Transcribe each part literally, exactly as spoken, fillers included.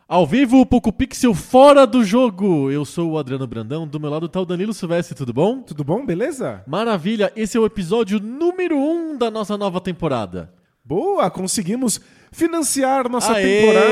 Ao vivo, Poco Pixel fora do jogo. Eu sou o Adriano Brandão, do meu lado tá o Danilo Silvestre, tudo bom? Tudo bom, beleza? Maravilha, esse é o episódio número um da nossa nova temporada. Boa, conseguimos financiar nossa Aê!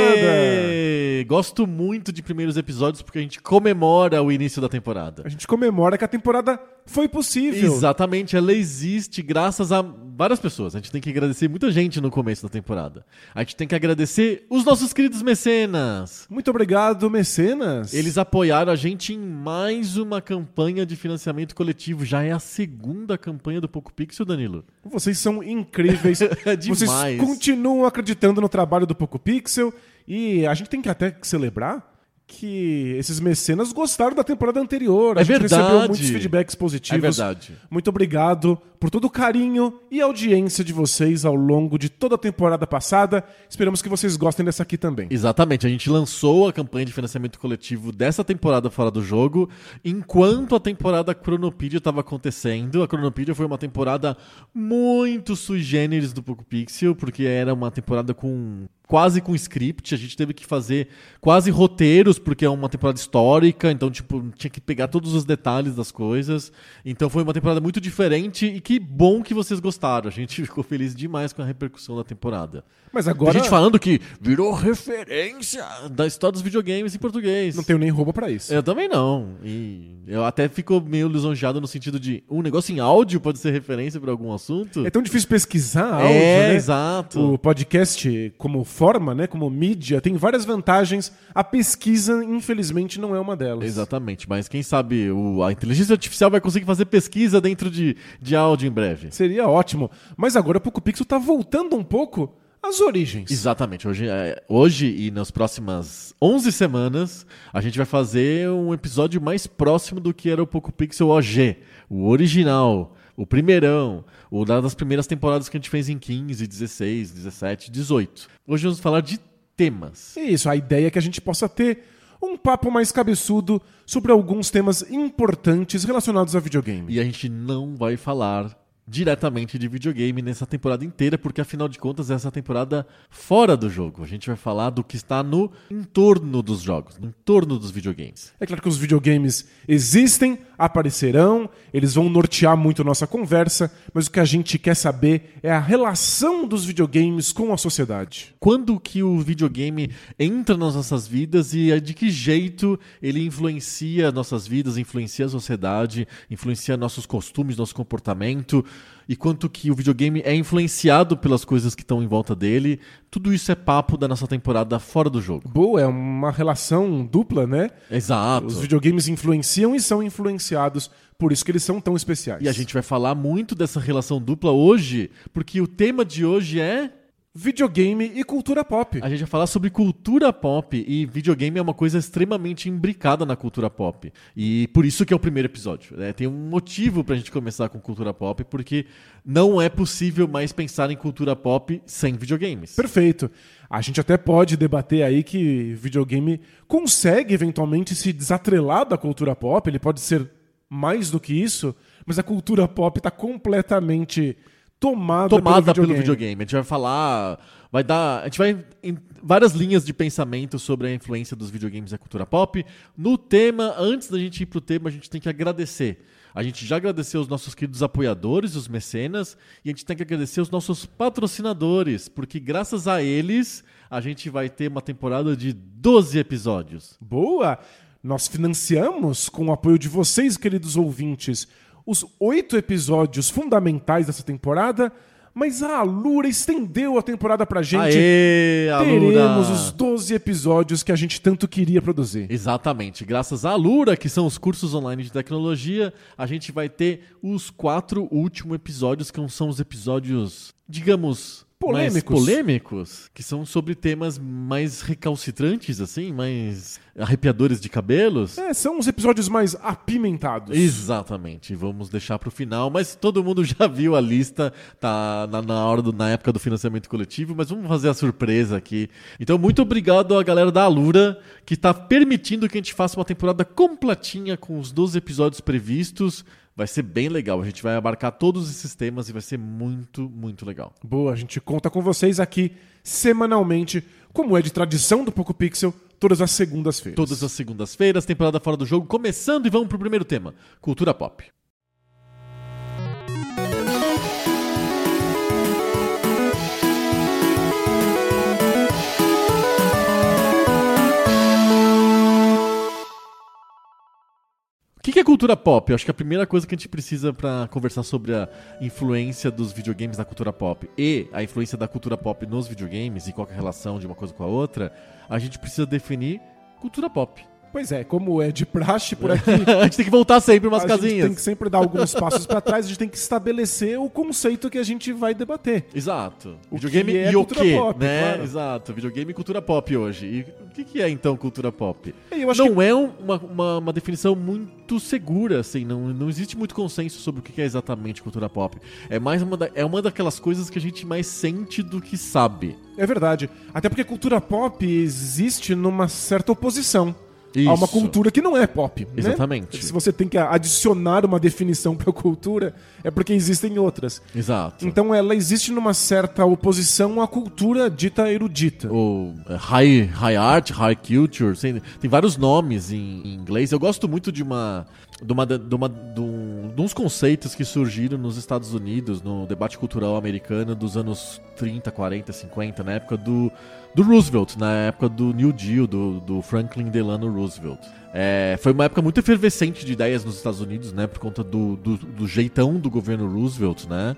temporada. Gosto muito de primeiros episódios porque a gente comemora o início da temporada. A gente comemora que a temporada foi possível. Exatamente, ela existe graças a várias pessoas. A gente tem que agradecer muita gente no começo da temporada. A gente tem que agradecer os nossos queridos mecenas. Muito obrigado, mecenas. Eles apoiaram a gente em mais uma campanha de financiamento coletivo. Já é a segunda campanha do Poco Pixel, Danilo. Vocês são incríveis. É demais. Vocês continuam acreditando no trabalho do Poco Pixel. E a gente tem que até celebrar que esses mecenas gostaram da temporada anterior. A é gente verdade. recebeu muitos feedbacks positivos. É verdade. Muito obrigado por todo o carinho e audiência de vocês ao longo de toda a temporada passada. Esperamos que vocês gostem dessa aqui também. Exatamente. A gente lançou a campanha de financiamento coletivo dessa temporada fora do jogo, enquanto a temporada Chronopedia estava acontecendo. A Chronopedia foi uma temporada muito sui generis do Poco Pixel, porque era uma temporada com... quase com script, a gente teve que fazer quase roteiros, porque é uma temporada histórica, então tipo, tinha que pegar todos os detalhes das coisas. Então foi uma temporada muito diferente e que bom que vocês gostaram. A gente ficou feliz demais com a repercussão da temporada. Mas agora... Tem gente falando que virou referência da história dos videogames em português. Não tenho nem roupa pra isso. Eu também não. E eu até fico meio lisonjeado no sentido de um negócio em áudio pode ser referência pra algum assunto. É tão difícil pesquisar áudio, é, né? Exato. O podcast, como forma, né, como mídia, tem várias vantagens. A pesquisa, infelizmente, não é uma delas. Exatamente, mas quem sabe o, a inteligência artificial vai conseguir fazer pesquisa dentro de, de áudio em breve. Seria ótimo. Mas agora o Poco Pixel tá voltando um pouco às origens. Exatamente. Hoje, é, hoje e nas próximas onze semanas, a gente vai fazer um episódio mais próximo do que era o Poco Pixel O G, o original, o primeirão, o das primeiras temporadas que a gente fez em quinze, dezesseis, dezessete, dezoito. Hoje vamos falar de temas. Isso, a ideia é que a gente possa ter um papo mais cabeçudo sobre alguns temas importantes relacionados a videogame. E a gente não vai falar diretamente de videogame nessa temporada inteira, porque afinal de contas essa temporada fora do jogo. A gente vai falar do que está no entorno dos jogos, no entorno dos videogames. É claro que os videogames existem, aparecerão, eles vão nortear muito a nossa conversa, mas o que a gente quer saber é a relação dos videogames com a sociedade. Quando que o videogame entra nas nossas vidas e de que jeito ele influencia nossas vidas, influencia a sociedade, influencia nossos costumes, nosso comportamento, e quanto que o videogame é influenciado pelas coisas que estão em volta dele. Tudo isso é papo da nossa temporada fora do jogo. Boa, é uma relação dupla, né? Exato. Os videogames influenciam e são influenciados, por isso que eles são tão especiais. E a gente vai falar muito dessa relação dupla hoje, porque o tema de hoje é... videogame e cultura pop. A gente vai falar sobre cultura pop, e videogame é uma coisa extremamente imbricada na cultura pop. E por isso que é o primeiro episódio, né? Tem um motivo pra gente começar com cultura pop, porque não é possível mais pensar em cultura pop sem videogames. Perfeito. A gente até pode debater aí que videogame consegue eventualmente se desatrelar da cultura pop, ele pode ser mais do que isso, mas a cultura pop está completamente... Tomada, tomada pelo videogame. pelo videogame. A gente vai falar, vai dar, a gente vai em várias linhas de pensamento sobre a influência dos videogames na cultura pop. No tema, antes da gente ir pro tema, a gente tem que agradecer. A gente já agradeceu os nossos queridos apoiadores, os mecenas, e a gente tem que agradecer os nossos patrocinadores, porque graças a eles a gente vai ter uma temporada de doze episódios. Boa! Nós financiamos, com o apoio de vocês, queridos ouvintes, os oito episódios fundamentais dessa temporada, mas a Alura estendeu a temporada pra gente. Aê, Alura! Teremos os doze episódios que a gente tanto queria produzir. Exatamente. Graças à Alura, que são os cursos online de tecnologia, a gente vai ter os quatro últimos episódios, que são os episódios, digamos... polêmicos. mais polêmicos, que são sobre temas mais recalcitrantes, assim, mais arrepiadores de cabelos. É, são os episódios mais apimentados. Exatamente, vamos deixar pro final, mas todo mundo já viu a lista, tá na, na, hora do, na época do financiamento coletivo, mas vamos fazer a surpresa aqui. Então, muito obrigado à galera da Alura, que tá permitindo que a gente faça uma temporada completinha com os doze episódios previstos. Vai ser bem legal, a gente vai abarcar todos esses temas e vai ser muito, muito legal. Boa, a gente conta com vocês aqui semanalmente como é de tradição do Poco Pixel, todas as segundas-feiras. Todas as segundas-feiras, temporada Fora do Jogo começando, e vamos pro primeiro tema, cultura pop. O que, que é cultura pop? Eu acho que a primeira coisa que a gente precisa pra conversar sobre a influência dos videogames na cultura pop e a influência da cultura pop nos videogames e qual que é a relação de uma coisa com a outra, a gente precisa definir cultura pop. Pois é, como é de praxe por aqui... a gente tem que voltar sempre umas a casinhas. A gente tem que sempre dar alguns passos pra trás, a gente tem que estabelecer o conceito que a gente vai debater. Exato. O Videogame que é e o cultura quê, pop, né? claro. Exato. Videogame e cultura pop hoje. E o que, que é, então, cultura pop? Eu acho não que... é uma, uma, uma definição muito segura, assim. Não, não existe muito consenso sobre o que é exatamente cultura pop. É mais uma, da, é uma daquelas coisas que a gente mais sente do que sabe. É verdade. Até porque cultura pop existe numa certa oposição. Isso. Há uma cultura que não é pop. Exatamente. Né? Se você tem que adicionar uma definição para a cultura, é porque existem outras. Exato. Então ela existe numa certa oposição à cultura dita erudita. Ou high, high art, high culture, tem, tem vários nomes em, em inglês. Eu gosto muito de uma... De, uma, de, uma, de, um, de uns conceitos que surgiram nos Estados Unidos, no debate cultural americano dos anos trinta, quarenta, cinquenta, na época do, do Roosevelt, na época do New Deal, do, do Franklin Delano Roosevelt. É, foi uma época muito efervescente de ideias nos Estados Unidos, né, por conta do, do, do jeitão do governo Roosevelt, né,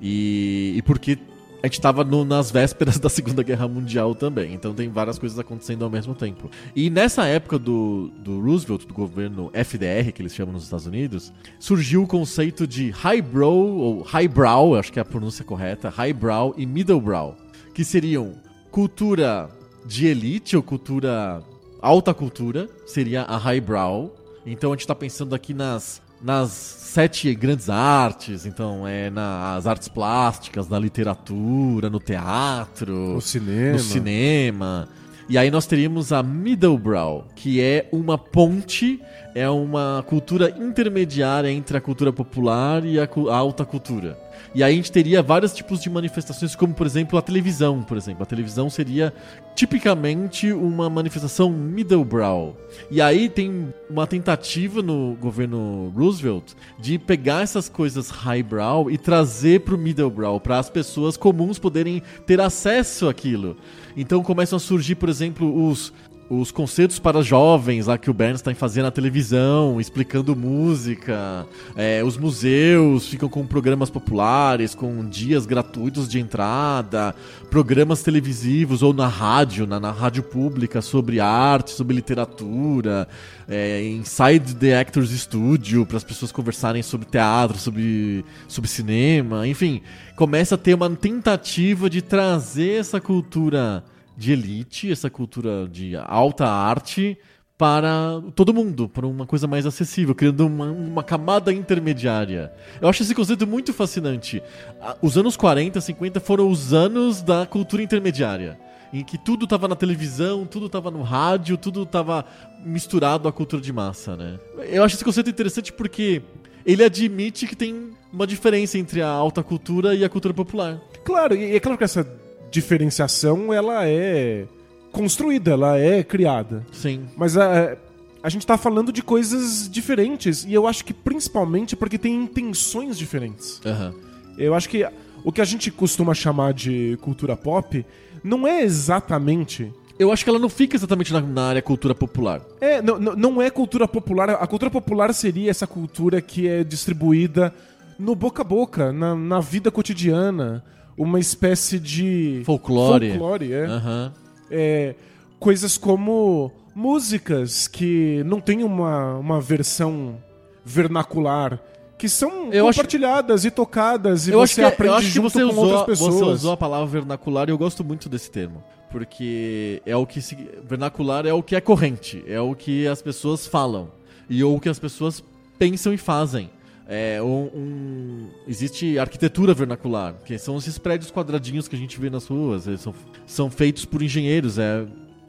e, e porque a gente estava nas vésperas da Segunda Guerra Mundial também, então tem várias coisas acontecendo ao mesmo tempo. E nessa época do, do Roosevelt, do governo F D R, que eles chamam nos Estados Unidos, surgiu o conceito de highbrow, ou highbrow, acho que é a pronúncia correta, highbrow e middlebrow, que seriam cultura de elite ou cultura, alta cultura, seria a highbrow. Então a gente está pensando aqui nas... nas sete grandes artes, então é nas artes plásticas, na literatura, no teatro, no cinema. no cinema. E aí nós teríamos a middlebrow, que é uma ponte, é uma cultura intermediária entre a cultura popular e a, a alta cultura. E aí a gente teria vários tipos de manifestações, como, por exemplo, a televisão, por exemplo. A televisão seria tipicamente uma manifestação middlebrow. E aí tem uma tentativa no governo Roosevelt de pegar essas coisas highbrow e trazer para o middlebrow, para as pessoas comuns poderem ter acesso àquilo. Então começam a surgir, por exemplo, os... os concertos para jovens lá que o Bernstein fazia na televisão, explicando música. É, os museus ficam com programas populares, com dias gratuitos de entrada, programas televisivos ou na rádio, na, na rádio pública, sobre arte, sobre literatura, é, Inside the Actors Studio, para as pessoas conversarem sobre teatro, sobre, sobre cinema, enfim. Começa a ter uma tentativa de trazer essa cultura de elite, essa cultura de alta arte para todo mundo, para uma coisa mais acessível, criando uma, uma camada intermediária. Eu acho esse conceito muito fascinante. Os anos quarenta, cinquenta foram os anos da cultura intermediária, em que tudo estava na televisão, tudo estava no rádio, tudo estava misturado à cultura de massa, né? Eu acho esse conceito interessante porque ele admite que tem uma diferença entre a alta cultura e a cultura popular. Claro, e é claro que essa diferenciação, ela é construída, ela é criada. Sim. Mas a, a gente tá falando de coisas diferentes, e eu acho que principalmente porque tem intenções diferentes. Uhum. Eu acho que o que a gente costuma chamar de cultura pop não é exatamente... Eu acho que ela não fica exatamente na, na área cultura popular. É, não, não é cultura popular. A cultura popular seria essa cultura que é distribuída no boca a boca, na, na vida cotidiana. Uma espécie de... Folclore. Folclore, é. Uhum. É, coisas como músicas que não tem uma, uma versão vernacular, que são eu compartilhadas acho... e tocadas e eu você acho que, aprende eu acho que junto você com usou, outras pessoas. Você usou a palavra vernacular e eu gosto muito desse termo. Porque é o que se... vernacular é o que é corrente, é o que as pessoas falam e ou o que as pessoas pensam e fazem. É, um, um, existe arquitetura vernacular, que são esses prédios quadradinhos que a gente vê nas ruas, eles são, são feitos por engenheiros, é,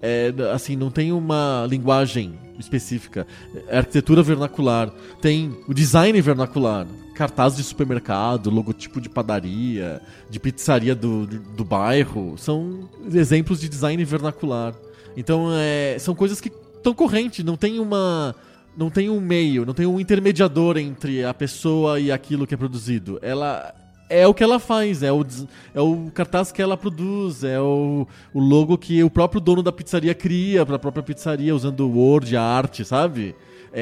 É, assim, não tem uma linguagem específica. É arquitetura vernacular. Tem o design vernacular. Cartaz de supermercado, logotipo de padaria, de pizzaria do, do, do bairro. São exemplos de design vernacular. Então, é, são coisas que estão correntes. Não tem uma... Não tem um meio, não tem um intermediador entre a pessoa e aquilo que é produzido. Ela... É o que ela faz, é o, é o cartaz que ela produz, é o, o logo que o próprio dono da pizzaria cria para a própria pizzaria, usando o Word, a arte, sabe?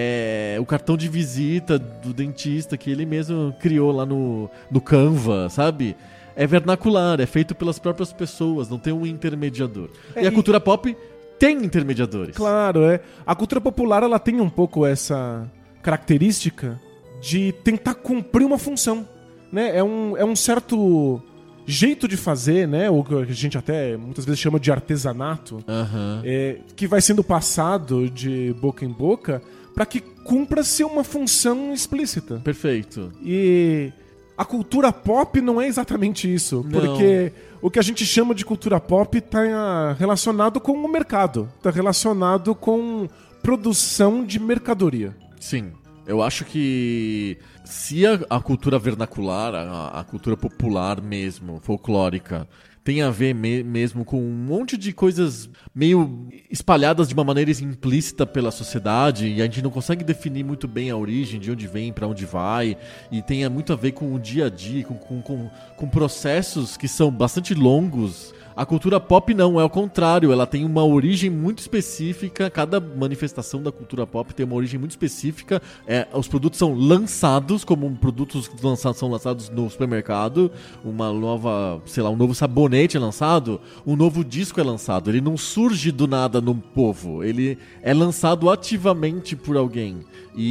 É o cartão de visita do dentista que ele mesmo criou lá no, no Canva, sabe? É vernacular, é feito pelas próprias pessoas, não tem um intermediador. É, e a cultura pop tem intermediadores. Claro, é. A cultura popular ela tem um pouco essa característica de tentar cumprir uma função. Né? É, um, é um certo jeito de fazer, né? O que a gente até muitas vezes chama de artesanato, uhum. é, que vai sendo passado de boca em boca para que cumpra-se uma função explícita. Perfeito. E a cultura pop não é exatamente isso, não. Porque o que a gente chama de cultura pop está relacionado com o mercado, está relacionado com produção de mercadoria. Sim. Eu acho que se a, a cultura vernacular, a, a cultura popular mesmo, folclórica, tem a ver me, mesmo com um monte de coisas meio espalhadas de uma maneira implícita pela sociedade e a gente não consegue definir muito bem a origem, de onde vem, para onde vai, e tem muito a ver com o dia a dia, com, com, com, com processos que são bastante longos. A cultura pop não, é o contrário, ela tem uma origem muito específica, cada manifestação da cultura pop tem uma origem muito específica, é, os produtos são lançados, como produtos lançados, são lançados no supermercado, uma nova, sei lá, um novo sabonete é lançado, um novo disco é lançado, ele não surge do nada no povo, ele é lançado ativamente por alguém,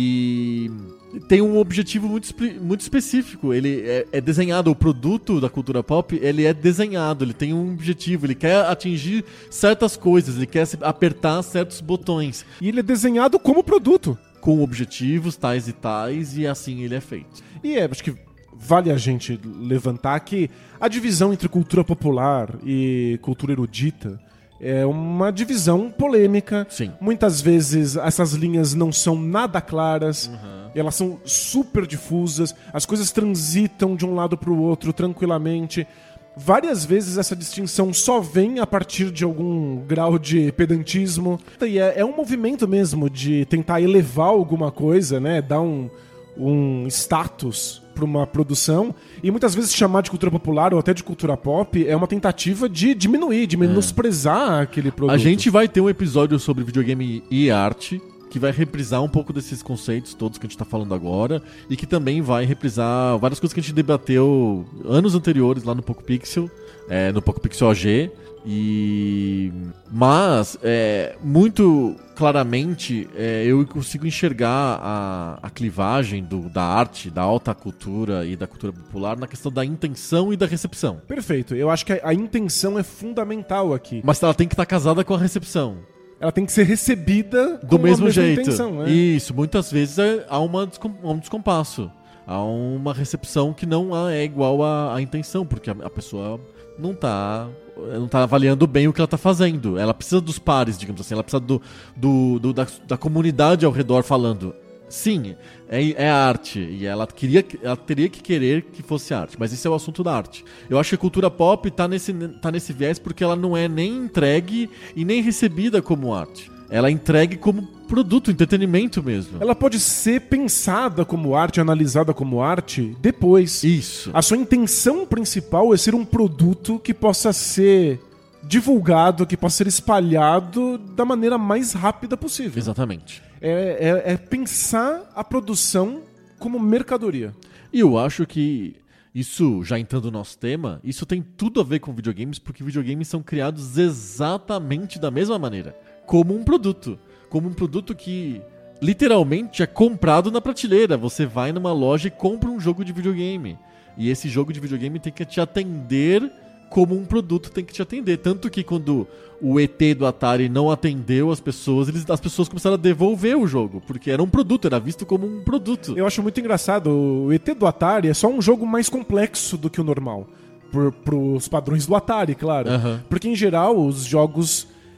e... tem um objetivo muito, muito específico. Ele é, é desenhado, o produto da cultura pop, ele é desenhado, ele tem um objetivo, ele quer atingir certas coisas, ele quer apertar certos botões. E ele é desenhado como produto. Com objetivos tais e tais, e assim ele é feito. E é, acho que vale a gente levantar que a divisão entre cultura popular e cultura erudita é uma divisão polêmica. Sim. Muitas vezes essas linhas não são nada claras, uhum. Elas são super difusas, as coisas transitam de um lado para o outro tranquilamente. Várias vezes essa distinção só vem a partir de algum grau de pedantismo. E é, é um movimento mesmo de tentar elevar alguma coisa, né? Dar um, um status para uma produção, e muitas vezes chamar de cultura popular ou até de cultura pop é uma tentativa de diminuir, de menosprezar é. aquele produto. A gente vai ter um episódio sobre videogame e arte, que vai reprisar um pouco desses conceitos todos que a gente está falando agora, e que também vai reprisar várias coisas que a gente debateu anos anteriores lá no Poco Pixel, é, no Poco Pixel A G, e... mas é, muito claramente é, eu consigo enxergar a, a clivagem do, da arte, da alta cultura e da cultura popular na questão da intenção e da recepção. Perfeito, eu acho que a, a intenção é fundamental aqui. Mas ela tem que estar casada com a recepção. Ela tem que ser recebida do com mesmo a mesma jeito. intenção, né? Isso, muitas vezes é, há, uma, há um descompasso. Há uma recepção que não é igual à, à intenção, porque a, a pessoa não está não tá avaliando bem o que ela está fazendo. Ela precisa dos pares, digamos assim. Ela precisa do, do, do, da, da comunidade ao redor falando. Sim, é, é arte. E ela, queria, ela teria que querer que fosse arte. Mas esse é o assunto da arte. Eu acho que a cultura pop está nesse, tá nesse viés porque ela não é nem entregue e nem recebida como arte. Ela é entregue como produto, entretenimento mesmo. Ela pode ser pensada como arte, analisada como arte depois. Isso. A sua intenção principal é ser um produto que possa ser divulgado, que possa ser espalhado da maneira mais rápida possível. Exatamente. É, é, é pensar a produção como mercadoria. E eu acho que isso, já entrando no nosso tema, isso tem tudo a ver com videogames, porque videogames são criados exatamente da mesma maneira. Como um produto. Como um produto que literalmente é comprado na prateleira. Você vai numa loja e compra um jogo de videogame. E esse jogo de videogame tem que te atender como um produto tem que te atender. Tanto que quando o E T do Atari não atendeu as pessoas, eles, as pessoas começaram a devolver o jogo, porque era um produto, era visto como um produto. Eu acho muito engraçado, o E T do Atari é só um jogo mais complexo do que o normal. Por, pros padrões do Atari, claro. Uhum. Porque em geral os jogos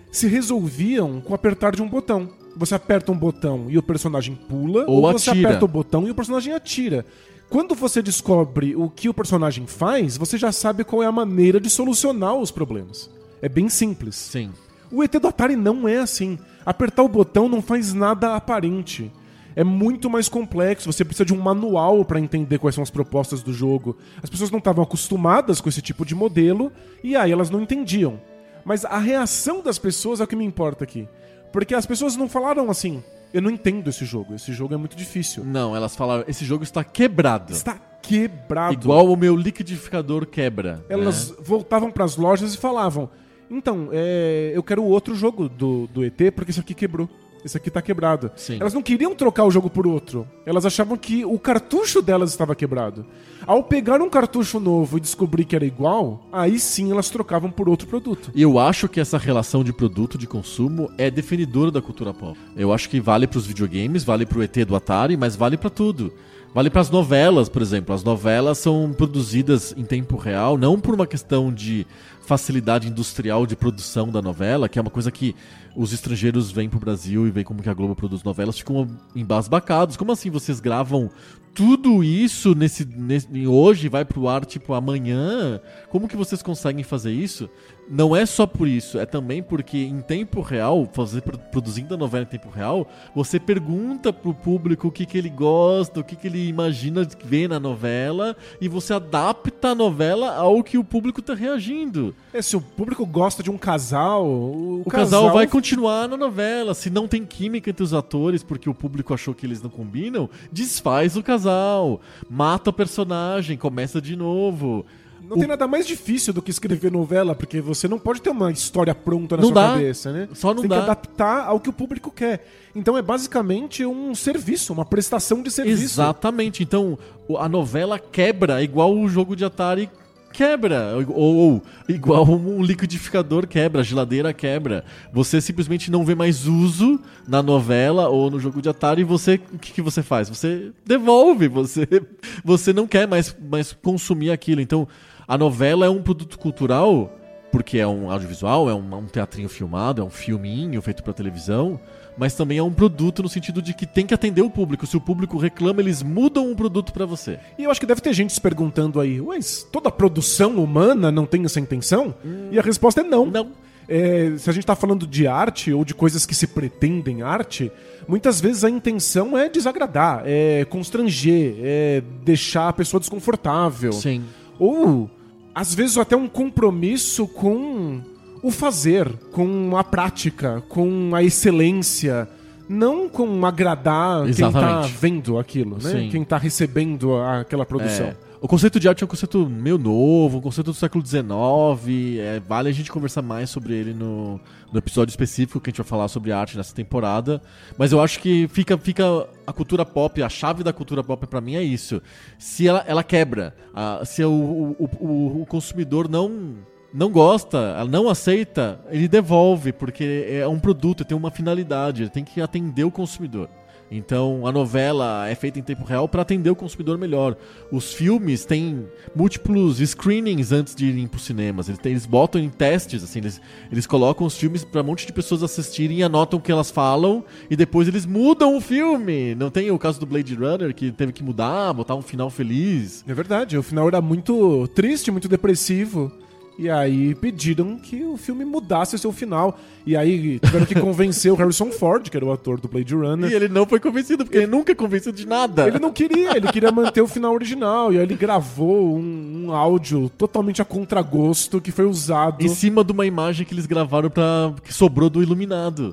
se resolviam com o apertar de um botão. Você aperta um botão e o personagem pula, ou, ou você atira. aperta o botão e o personagem atira. Quando você descobre o que o personagem faz, você já sabe qual é a maneira de solucionar os problemas. É bem simples. Sim. O E T do Atari não é assim. Apertar o botão não faz nada aparente. É muito mais complexo, você precisa de um manual para entender quais são as propostas do jogo. As pessoas não estavam acostumadas com esse tipo de modelo, e aí elas não entendiam. Mas a reação das pessoas é o que me importa aqui. Porque as pessoas não falaram assim, eu não entendo esse jogo, esse jogo é muito difícil. Não, elas falaram, esse jogo está quebrado. Está quebrado. Igual o meu liquidificador quebra. Elas né? voltavam para as lojas e falavam, então, é, eu quero outro jogo do, do E T porque esse aqui quebrou. Esse aqui tá quebrado. Sim. Elas não queriam trocar o jogo por outro. Elas achavam que o cartucho delas estava quebrado. Ao pegar um cartucho novo e descobrir que era igual, aí sim elas trocavam por outro produto. E eu acho que essa relação de produto, de consumo, é definidora da cultura pop. Eu acho que vale pros videogames, vale pro E T do Atari, mas vale pra tudo. Vale pras novelas, por exemplo. As novelas são produzidas em tempo real, não por uma questão de facilidade industrial de produção da novela, que é uma coisa que os estrangeiros vêm pro Brasil e veem como que a Globo produz novelas, ficam embasbacados. Como assim vocês gravam tudo isso nesse, nesse hoje vai pro ar tipo amanhã? Como que vocês conseguem fazer isso? Não é só por isso, é também porque em tempo real, fazer, produzindo a novela em tempo real, você pergunta pro público o que, que ele gosta, o que, que ele imagina ver na novela, e você adapta a novela ao que o público tá reagindo. É, se o público gosta de um casal, o, O casal... casal vai continuar na novela. Se não tem química entre os atores porque o público achou que eles não combinam, desfaz o casal, mata o personagem, começa de novo. Não o... tem nada mais difícil do que escrever novela, porque você não pode ter uma história pronta na não sua dá. cabeça, né? Só não você tem dá. que adaptar ao que o público quer. Então é basicamente um serviço, uma prestação de serviço. Exatamente. Então a novela quebra igual o jogo de Atari quebra, ou, ou igual um liquidificador quebra, a geladeira quebra. Você simplesmente não vê mais uso na novela ou no jogo de Atari, e você, o que, que você faz? Você devolve, você, você não quer mais, mais consumir aquilo. Então, a novela é um produto cultural, porque é um audiovisual, é um, um teatrinho filmado, é um filminho feito pra televisão, mas também é um produto no sentido de que tem que atender o público. Se o público reclama, eles mudam o produto pra você. E eu acho que deve ter gente se perguntando aí, mas toda produção humana não tem essa intenção? Hum. E a resposta é não. Não. É, se a gente tá falando de arte ou de coisas que se pretendem arte, muitas vezes a intenção é desagradar, é constranger, é deixar a pessoa desconfortável. Sim. Ou, às vezes, até um compromisso com o fazer, com a prática, com a excelência, não com agradar Exatamente. quem tá vendo aquilo, né? Sim. Quem tá recebendo aquela produção. É. O conceito de arte é um conceito meio novo, um conceito do século dezenove, é, vale a gente conversar mais sobre ele no, no episódio específico que a gente vai falar sobre arte nessa temporada, mas eu acho que fica, fica a cultura pop, a chave da cultura pop pra mim é isso. Se ela, ela quebra, a, se o, o, o, o consumidor não... não gosta, não aceita, ele devolve, porque é um produto, tem uma finalidade, ele tem que atender o consumidor. Então a novela é feita em tempo real para atender o consumidor melhor. Os filmes têm múltiplos screenings antes de irem para os cinemas. Eles, têm, eles botam em testes, assim, eles, eles colocam os filmes para um monte de pessoas assistirem e anotam o que elas falam e depois eles mudam o filme. Não tem o caso do Blade Runner que teve que mudar, botar um final feliz. É verdade, o final era muito triste, muito depressivo. E aí pediram que o filme mudasse o seu final. E aí tiveram que convencer o Harrison Ford, que era o ator do Blade Runner. E ele não foi convencido, porque ele nunca é convencido de nada. Ele não queria, ele queria manter o final original. E aí ele gravou um, um áudio totalmente a contragosto que foi usado... em cima de uma imagem que eles gravaram pra... que sobrou do Iluminado.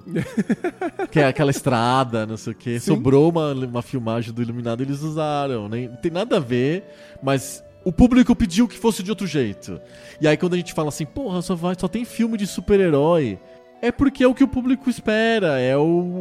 Que é aquela estrada, não sei o quê. Sim. Sobrou uma, uma filmagem do Iluminado e eles usaram. Nem, não tem nada a ver, mas... o público pediu que fosse de outro jeito. E aí quando a gente fala assim, porra, só, vai, só tem filme de super-herói, é porque é o que o público espera, é o,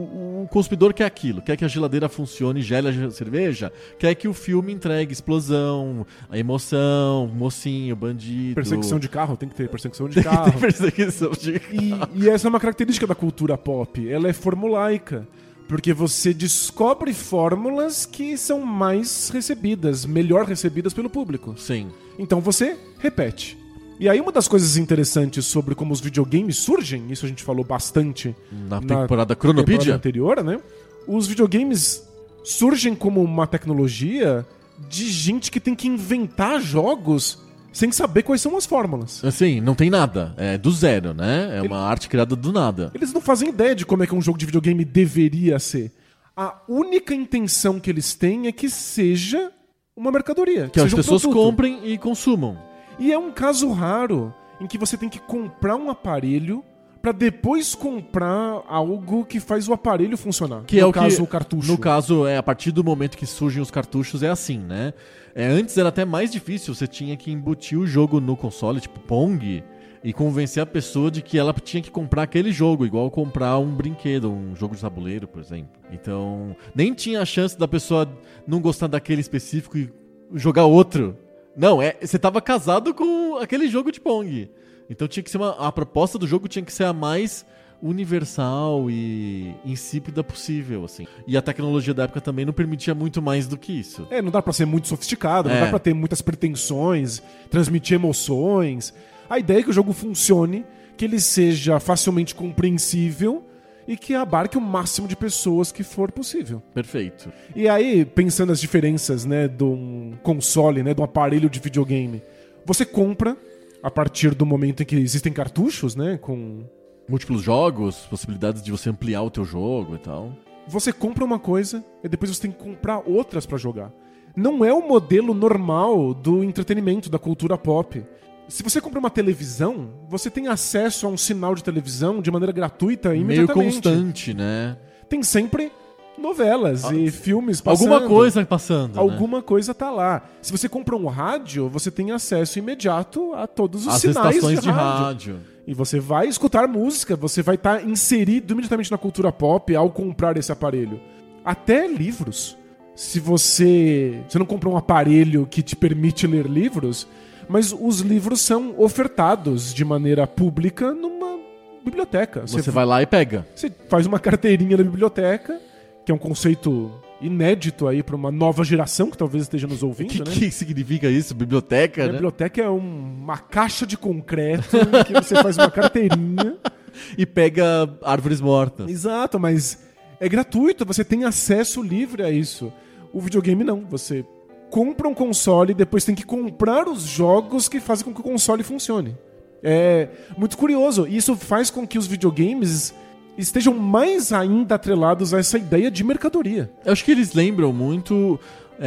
o consumidor quer aquilo, quer que a geladeira funcione, gele a cerveja, quer que o filme entregue explosão, a emoção, mocinho, bandido... Perseguição de carro, tem que ter perseguição de tem que carro. ter perseguição de carro. E, e essa é uma característica da cultura pop, ela é formulaica. Porque você descobre fórmulas que são mais recebidas, melhor recebidas pelo público. Sim. Então você repete. E aí uma das coisas interessantes sobre como os videogames surgem, isso a gente falou bastante na temporada Chronopedia temporada anterior, né? Os videogames surgem como uma tecnologia de gente que tem que inventar jogos sem saber quais são as fórmulas. Assim, não tem nada. É do zero, né? É uma Ele... arte criada do nada. Eles não fazem ideia de como é que um jogo de videogame deveria ser. A única intenção que eles têm é que seja uma mercadoria. Que, que as seja pessoas um produto. comprem e consumam. E é um caso raro em que você tem que comprar um aparelho para depois comprar algo que faz o aparelho funcionar. Que no é o caso, que, o cartucho. No caso, é a partir do momento que surgem os cartuchos, é assim, né? É, antes era até mais difícil, você tinha que embutir o jogo no console, tipo Pong, e convencer a pessoa de que ela tinha que comprar aquele jogo, igual comprar um brinquedo, um jogo de tabuleiro, por exemplo. Então, nem tinha a chance da pessoa não gostar daquele específico e jogar outro. Não, é, você tava casado com aquele jogo de Pong. Então tinha que ser uma, a proposta do jogo tinha que ser a mais universal e insípida possível, assim. E a tecnologia da época também não permitia muito mais do que isso. É, não dá pra ser muito sofisticado, não É. dá pra ter muitas pretensões, transmitir emoções. A ideia é que o jogo funcione, que ele seja facilmente compreensível e que abarque o máximo de pessoas que for possível. Perfeito. E aí, pensando as diferenças, né, de um console, né, de um aparelho de videogame, você compra a partir do momento em que existem cartuchos, né, com múltiplos jogos, possibilidades de você ampliar o teu jogo e tal. Você compra uma coisa e depois você tem que comprar outras pra jogar. Não é o modelo normal do entretenimento, da cultura pop. Se você compra uma televisão, você tem acesso a um sinal de televisão de maneira gratuita e Meio imediatamente. constante, né? Tem sempre novelas Ah, e filmes passando. Alguma coisa passando, Alguma né? coisa tá lá. Se você compra um rádio, você tem acesso imediato a todos os As sinais estações de de rádio. rádio. E você vai escutar música, você vai estar inserido imediatamente na cultura pop ao comprar esse aparelho. Até livros. Se você, você não compra um aparelho que te permite ler livros, mas os livros são ofertados de maneira pública numa biblioteca. Você, você vai lá e pega. Você faz uma carteirinha da biblioteca, que é um conceito inédito aí para uma nova geração que talvez esteja nos O ouvindo, que, né? que significa isso? Biblioteca, A né? biblioteca é um- uma caixa de concreto que você faz uma carteirinha. E pega árvores mortas. Exato, mas é gratuito, você tem acesso livre a isso. O videogame não, você compra um console e depois tem que comprar os jogos que fazem com que o console funcione. É muito curioso, e isso faz com que os videogames estejam mais ainda atrelados a essa ideia de mercadoria. Eu acho que eles lembram muito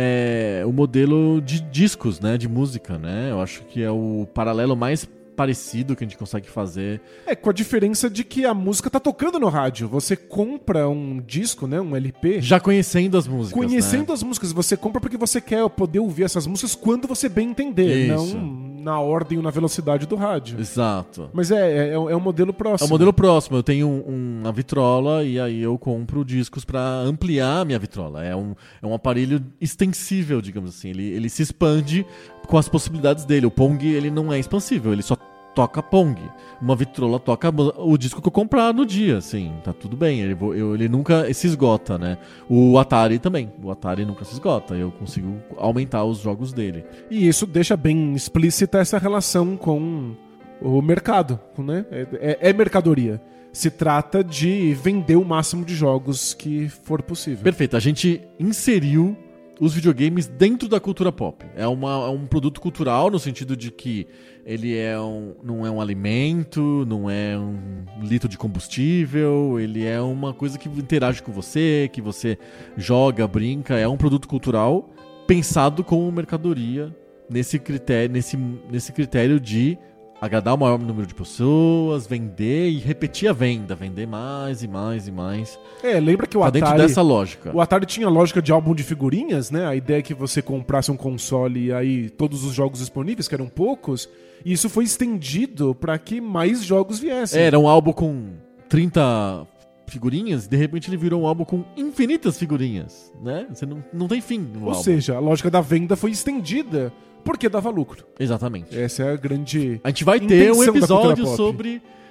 é, o modelo de discos, né? De música, né? Eu acho que é o paralelo mais parecido que a gente consegue fazer. É, com a diferença de que a música tá tocando no rádio. Você compra um disco, né, um L P, Já conhecendo as músicas, conhecendo né? as músicas. Você compra porque você quer poder ouvir essas músicas quando você bem entender, Isso. não na ordem ou na velocidade do rádio. Exato. Mas é, é, é um modelo É próximo. o modelo próximo. Eu tenho um, uma vitrola e aí eu compro discos pra ampliar a minha vitrola. É um, é um aparelho extensível, digamos assim. Ele, ele se expande com as possibilidades dele. O Pong, ele não é expansível, ele só toca Pong. Uma vitrola toca o disco que eu comprar no dia, assim, tá tudo bem. Ele, vo- eu- ele nunca se esgota, né? O Atari também. O Atari nunca se esgota. Eu consigo aumentar os jogos dele. E isso deixa bem explícita essa relação com o mercado, né? É, é- é mercadoria. Se trata de vender o máximo de jogos que for possível. Perfeito. A gente inseriu os videogames dentro da cultura pop. É, uma, é um produto cultural no sentido de que ele é um, não é um alimento, não é um litro de combustível, ele é uma coisa que interage com você, que você joga, brinca. É um produto cultural pensado como mercadoria nesse critério, nesse, nesse critério de agradar o maior número de pessoas, vender e repetir a venda, vender mais e mais e mais. É, lembra que o Tá Atari... dentro dessa lógica. O Atari tinha lógica de álbum de figurinhas, né? A ideia é que você comprasse um console e aí todos os jogos disponíveis, que eram poucos, e isso foi estendido para que mais jogos viessem. Era um álbum com trinta figurinhas e de repente ele virou um álbum com infinitas figurinhas, né? Você não, não tem fim no Ou álbum. seja, a lógica da venda foi estendida porque dava lucro. Exatamente. Essa é a grande A gente vai ter um intenção da cultura episódio pop. sobre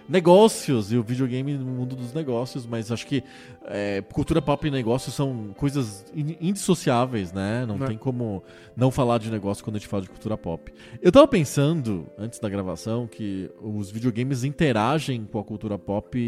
negócios e o videogame no mundo dos negócios, mas acho que é, cultura pop e negócios são coisas indissociáveis, né? Não, não tem como não falar de negócio quando a gente fala de cultura pop. Eu tava pensando, antes da gravação, que os videogames interagem com a cultura pop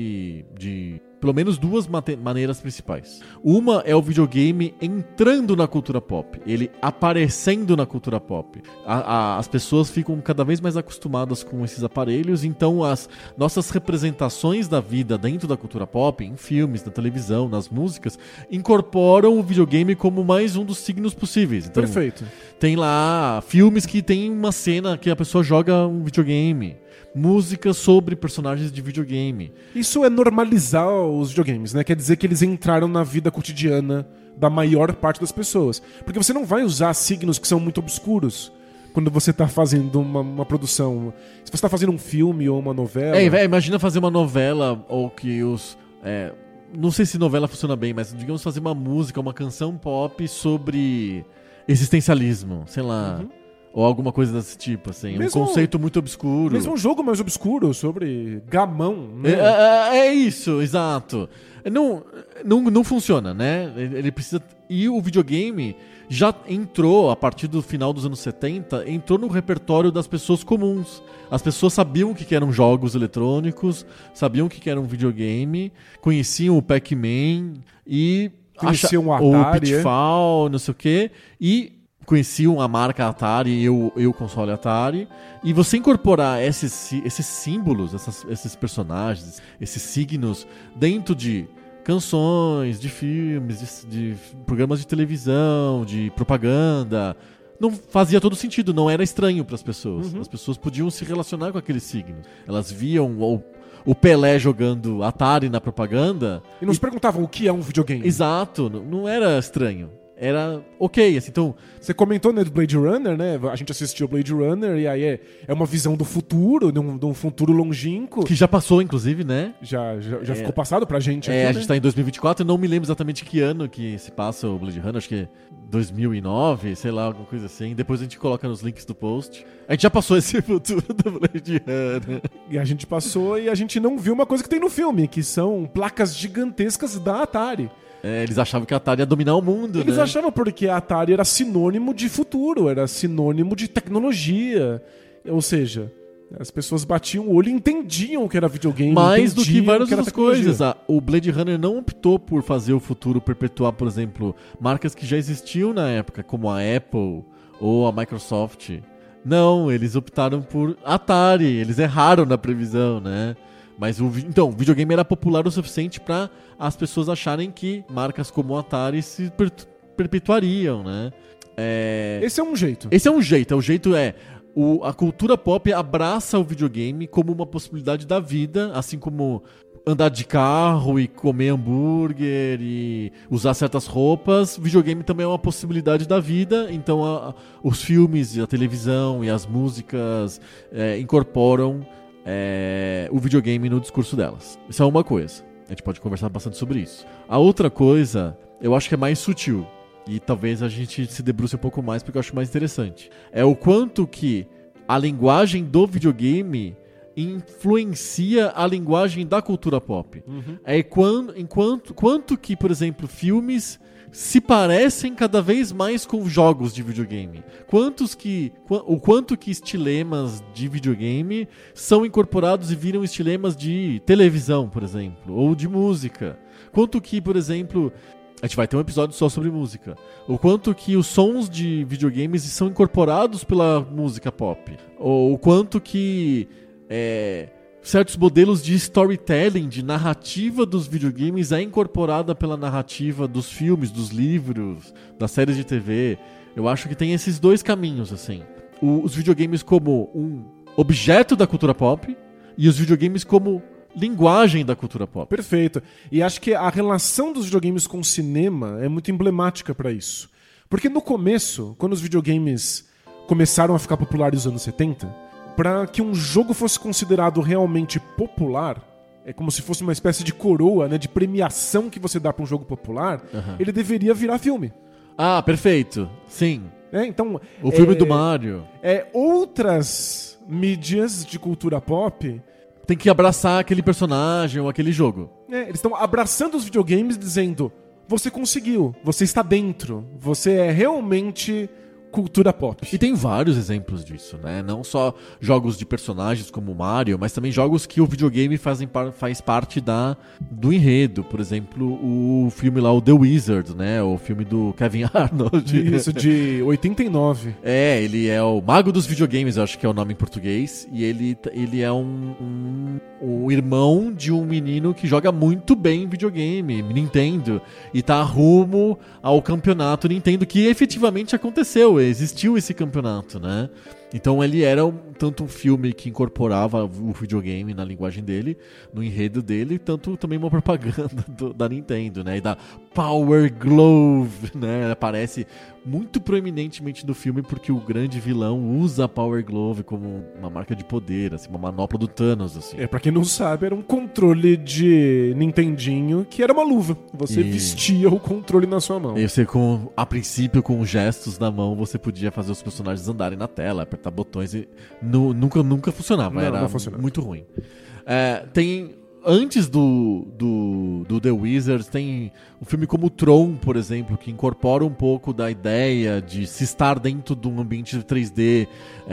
de pelo menos duas maneiras principais. Uma é o videogame entrando na cultura pop, ele aparecendo na cultura pop. A, a, as pessoas ficam cada vez mais acostumadas com esses aparelhos, então as nossas representações da vida dentro da cultura pop, em filmes, na televisão, nas músicas, incorporam o videogame como mais um dos signos possíveis. Então, perfeito. Tem lá filmes que tem uma cena que a pessoa joga um videogame. Música sobre personagens de videogame. Isso é normalizar os videogames, né? Quer dizer que eles entraram na vida cotidiana da maior parte das pessoas. Porque você não vai usar signos que são muito obscuros quando você tá fazendo uma, uma produção. Se você tá fazendo um filme ou uma novela... É, imagina fazer uma novela ou que os... É, não sei se novela funciona bem, mas digamos fazer uma música, uma canção pop sobre existencialismo, sei lá... Uhum. Ou alguma coisa desse tipo, assim. Mesmo, um conceito muito obscuro. Mesmo um jogo mais obscuro sobre gamão, né? É, é, é isso, exato. Não, não, não funciona, né? Ele precisa... E o videogame já entrou, a partir do final dos anos setenta, entrou no repertório das pessoas comuns. As pessoas sabiam o que eram jogos eletrônicos, sabiam o que era um videogame, conheciam o Pac-Man e... Conheciam acha... o Atari, o Pitfall, é? Não sei o quê. E... conheciam a marca Atari e o, e o console Atari, e você incorporar esses, esses símbolos, essas, esses personagens, esses signos dentro de canções, de filmes, de, de programas de televisão, de propaganda, não fazia todo sentido, não era estranho para as pessoas. Uhum. As pessoas podiam se relacionar com aqueles signos. Elas viam o, o Pelé jogando Atari na propaganda. E não e... se perguntavam o que é um videogame. Exato, não, não era estranho. Era ok, assim, então... Você comentou, né, do Blade Runner, né? A gente assistiu Blade Runner e aí é, é uma visão do futuro, de um, de um futuro longínquo. Que já passou, inclusive, né? Já, já, já é, ficou passado pra gente aqui, É, a né? gente tá em dois mil e vinte e quatro, eu não me lembro exatamente que ano que se passa o Blade Runner, acho que é dois mil e nove, sei lá, alguma coisa assim. Depois a gente coloca nos links do post. A gente já passou esse futuro do Blade Runner. E a gente passou e a gente não viu uma coisa que tem no filme, que são placas gigantescas da Atari. É, eles achavam que a Atari ia dominar o mundo, Eles né? achavam porque a Atari era sinônimo de futuro, era sinônimo de tecnologia. Ou seja, as pessoas batiam o olho e entendiam o que era videogame. Mais do que várias que outras coisas. Ah, o Blade Runner não optou por fazer o futuro perpetuar, por exemplo, marcas que já existiam na época, como a Apple ou a Microsoft. Não, eles optaram por Atari. Eles erraram na previsão, né? Mas o, então, o videogame era popular o suficiente para as pessoas acharem que marcas como a Atari se per, perpetuariam, né? É, esse é um jeito. Esse é um jeito. O jeito é... O, a cultura pop abraça o videogame como uma possibilidade da vida, assim como andar de carro e comer hambúrguer e usar certas roupas. O videogame também é uma possibilidade da vida, então a, a, os filmes, a televisão e as músicas é, incorporam É, o videogame no discurso delas. Isso é uma coisa. A gente pode conversar bastante sobre isso. A outra coisa, eu acho que é mais sutil. E talvez a gente se debruce um pouco mais, porque eu acho mais interessante. É o quanto que a linguagem do videogame influencia a linguagem da cultura pop. Uhum. É quando, enquanto, quanto que, por exemplo, filmes se parecem cada vez mais com jogos de videogame. Quantos que, o quanto que estilemas de videogame são incorporados e viram estilemas de televisão, por exemplo, ou de música. Quanto que, por exemplo, a gente vai ter um episódio só sobre música. O quanto que os sons de videogames são incorporados pela música pop. Ou o quanto que é, certos modelos de storytelling, de narrativa dos videogames é incorporada pela narrativa dos filmes, dos livros, das séries de T V. Eu acho que tem esses dois caminhos, assim. O, os videogames como um objeto da cultura pop e os videogames como linguagem da cultura pop. Perfeito. E acho que a relação dos videogames com o cinema é muito emblemática para isso. Porque no começo, quando os videogames começaram a ficar populares nos anos setenta, para que um jogo fosse considerado realmente popular, é como se fosse uma espécie de coroa, né, de premiação que você dá para um jogo popular, uhum. ele deveria virar filme. Ah, perfeito. Sim. É, então, o filme é, do Mario. É, outras mídias de cultura pop tem que abraçar aquele personagem ou aquele jogo. É, eles estão abraçando os videogames dizendo: você conseguiu, você está dentro, você é realmente cultura pop. E tem vários exemplos disso, né? Não só jogos de personagens como Mario, mas também jogos que o videogame fazem par- faz parte da, do enredo. Por exemplo, o filme lá, o The Wizard, né? O filme do Kevin Arnold. Isso, de oitenta e nove. É, ele é o mago dos videogames, eu acho que é o nome em português. E ele, ele é um, um, um irmão de um menino que joga muito bem videogame, Nintendo. E tá rumo ao campeonato Nintendo, que efetivamente aconteceu. Existiu esse campeonato, né? Então ele era um, tanto um filme que incorporava o videogame na linguagem dele, no enredo dele, tanto também uma propaganda do, da Nintendo, né? E da Power Glove, né? Aparece muito proeminentemente no filme porque o grande vilão usa a Power Glove como uma marca de poder, assim, uma manopla do Thanos, assim. É, pra quem não sabe, era um controle de Nintendinho que era uma luva. Você E... vestia o controle na sua mão. E você, com, a princípio, com gestos na mão, você podia fazer os personagens andarem na tela, apertar botões e nu, nunca, nunca funcionava. Não, era não funcionava. Muito ruim. É, tem... Antes do, do, do The Wizards, tem um filme como Tron, por exemplo, que incorpora um pouco da ideia de se estar dentro de um ambiente três D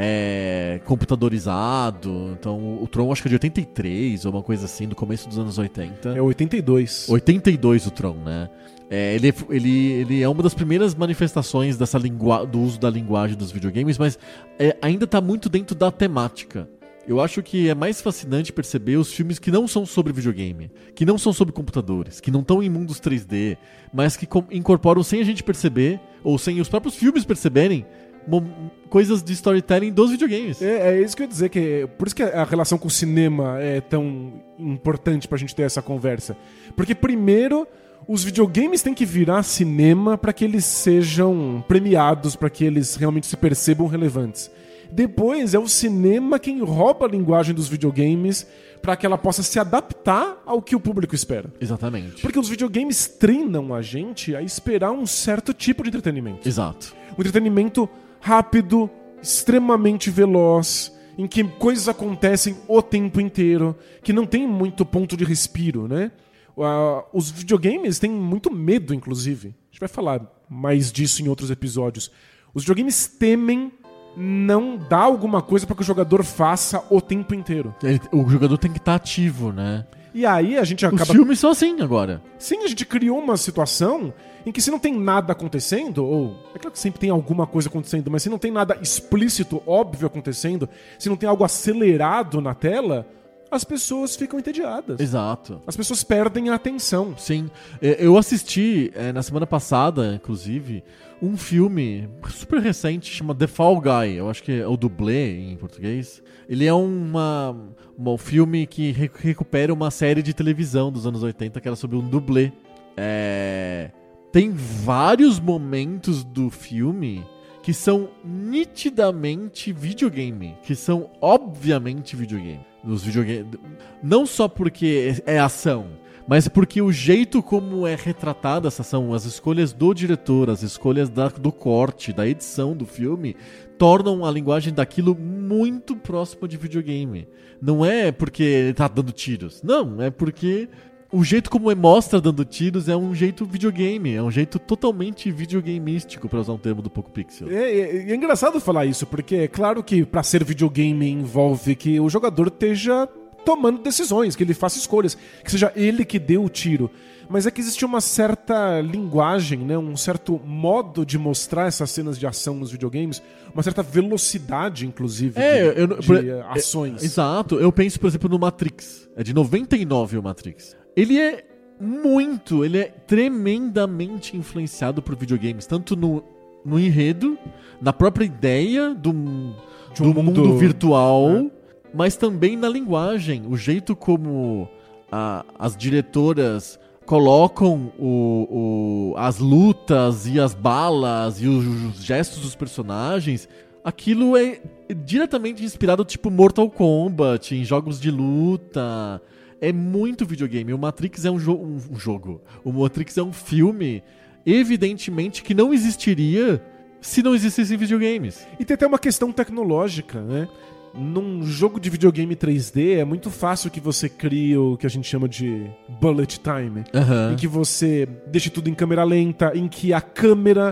é, computadorizado. Então, o Tron acho que é de oitenta e três, ou uma coisa assim, do começo dos anos oitenta. É oitenta e dois. oitenta e dois o Tron, né? É, ele, ele, ele é uma das primeiras manifestações dessa lingua- do uso da linguagem dos videogames, mas é, ainda está muito dentro da temática. Eu acho que é mais fascinante perceber os filmes que não são sobre videogame, que não são sobre computadores, que não estão em mundos três D, mas que com- incorporam sem a gente perceber, ou sem os próprios filmes perceberem, mo- coisas de storytelling dos videogames. É, é isso que eu ia dizer, que por isso que a relação com o cinema é tão importante pra gente ter essa conversa. Porque primeiro, os videogames têm que virar cinema pra que eles sejam premiados, pra que eles realmente se percebam relevantes. Depois é o cinema quem rouba a linguagem dos videogames para que ela possa se adaptar ao que o público espera. Exatamente. Porque os videogames treinam a gente a esperar um certo tipo de entretenimento. Exato. Um entretenimento rápido, extremamente veloz, em que coisas acontecem o tempo inteiro, que não tem muito ponto de respiro, né? Uh, os videogames têm muito medo, inclusive. A gente vai falar mais disso em outros episódios. Os videogames temem não dar alguma coisa para que o jogador faça o tempo inteiro. Ele- o jogador tem que estar ativo, né? E aí a gente acaba... Os filmes são assim agora. Sim, a gente criou uma situação em que se não tem nada acontecendo, ou... É claro que sempre tem alguma coisa acontecendo, mas se não tem nada explícito, óbvio acontecendo, se não tem algo acelerado na tela, as pessoas ficam entediadas. Exato. As pessoas perdem a atenção. Sim. É, Eu assisti, é, na semana passada, inclusive, um filme super recente, chama The Fall Guy. Eu acho que é o dublê em português. Ele é uma, uma- um filme que re- recupera uma série de televisão dos anos oitenta que era sobre um dublê. É, Tem vários momentos do filme que são nitidamente videogame, que são obviamente videogame. Nos videogame, não só porque é é ação, mas porque o jeito como é retratada essa ação, as escolhas do diretor, as escolhas da- do corte, da edição do filme, tornam a linguagem daquilo muito próxima de videogame. Não é porque ele tá dando tiros, não, é porque o jeito como ele mostra dando tiros é um jeito videogame, é um jeito totalmente videogameístico, pra usar um termo do Poco Pixel. É, é- é engraçado falar isso, porque é claro que pra ser videogame envolve que o jogador esteja tomando decisões, que ele faça escolhas, que seja ele que dê o tiro. Mas é que existe uma certa linguagem, né, um certo modo de mostrar essas cenas de ação nos videogames, uma certa velocidade, inclusive, É, de, eu- de, por- eh, ações. Exato, eu penso, por exemplo, no Matrix. É de noventa e nove o Matrix. Ele é muito, ele é tremendamente influenciado por videogames, tanto no, no enredo, na própria ideia do, De um do mundo- mundo, virtual, né? mas também na linguagem. O jeito como a- as diretoras colocam o, o- as lutas e as balas e os, os gestos dos personagens, aquilo é diretamente inspirado tipo Mortal Kombat, em jogos de luta. É muito videogame. O Matrix é um, jo- um- um jogo. O Matrix é um filme, evidentemente, que não existiria se não existissem videogames. E tem até uma questão tecnológica, né? num jogo de videogame três D é muito fácil que você crie o que a gente chama de bullet time. Uhum. Em que você deixe tudo em câmera lenta, em que a câmera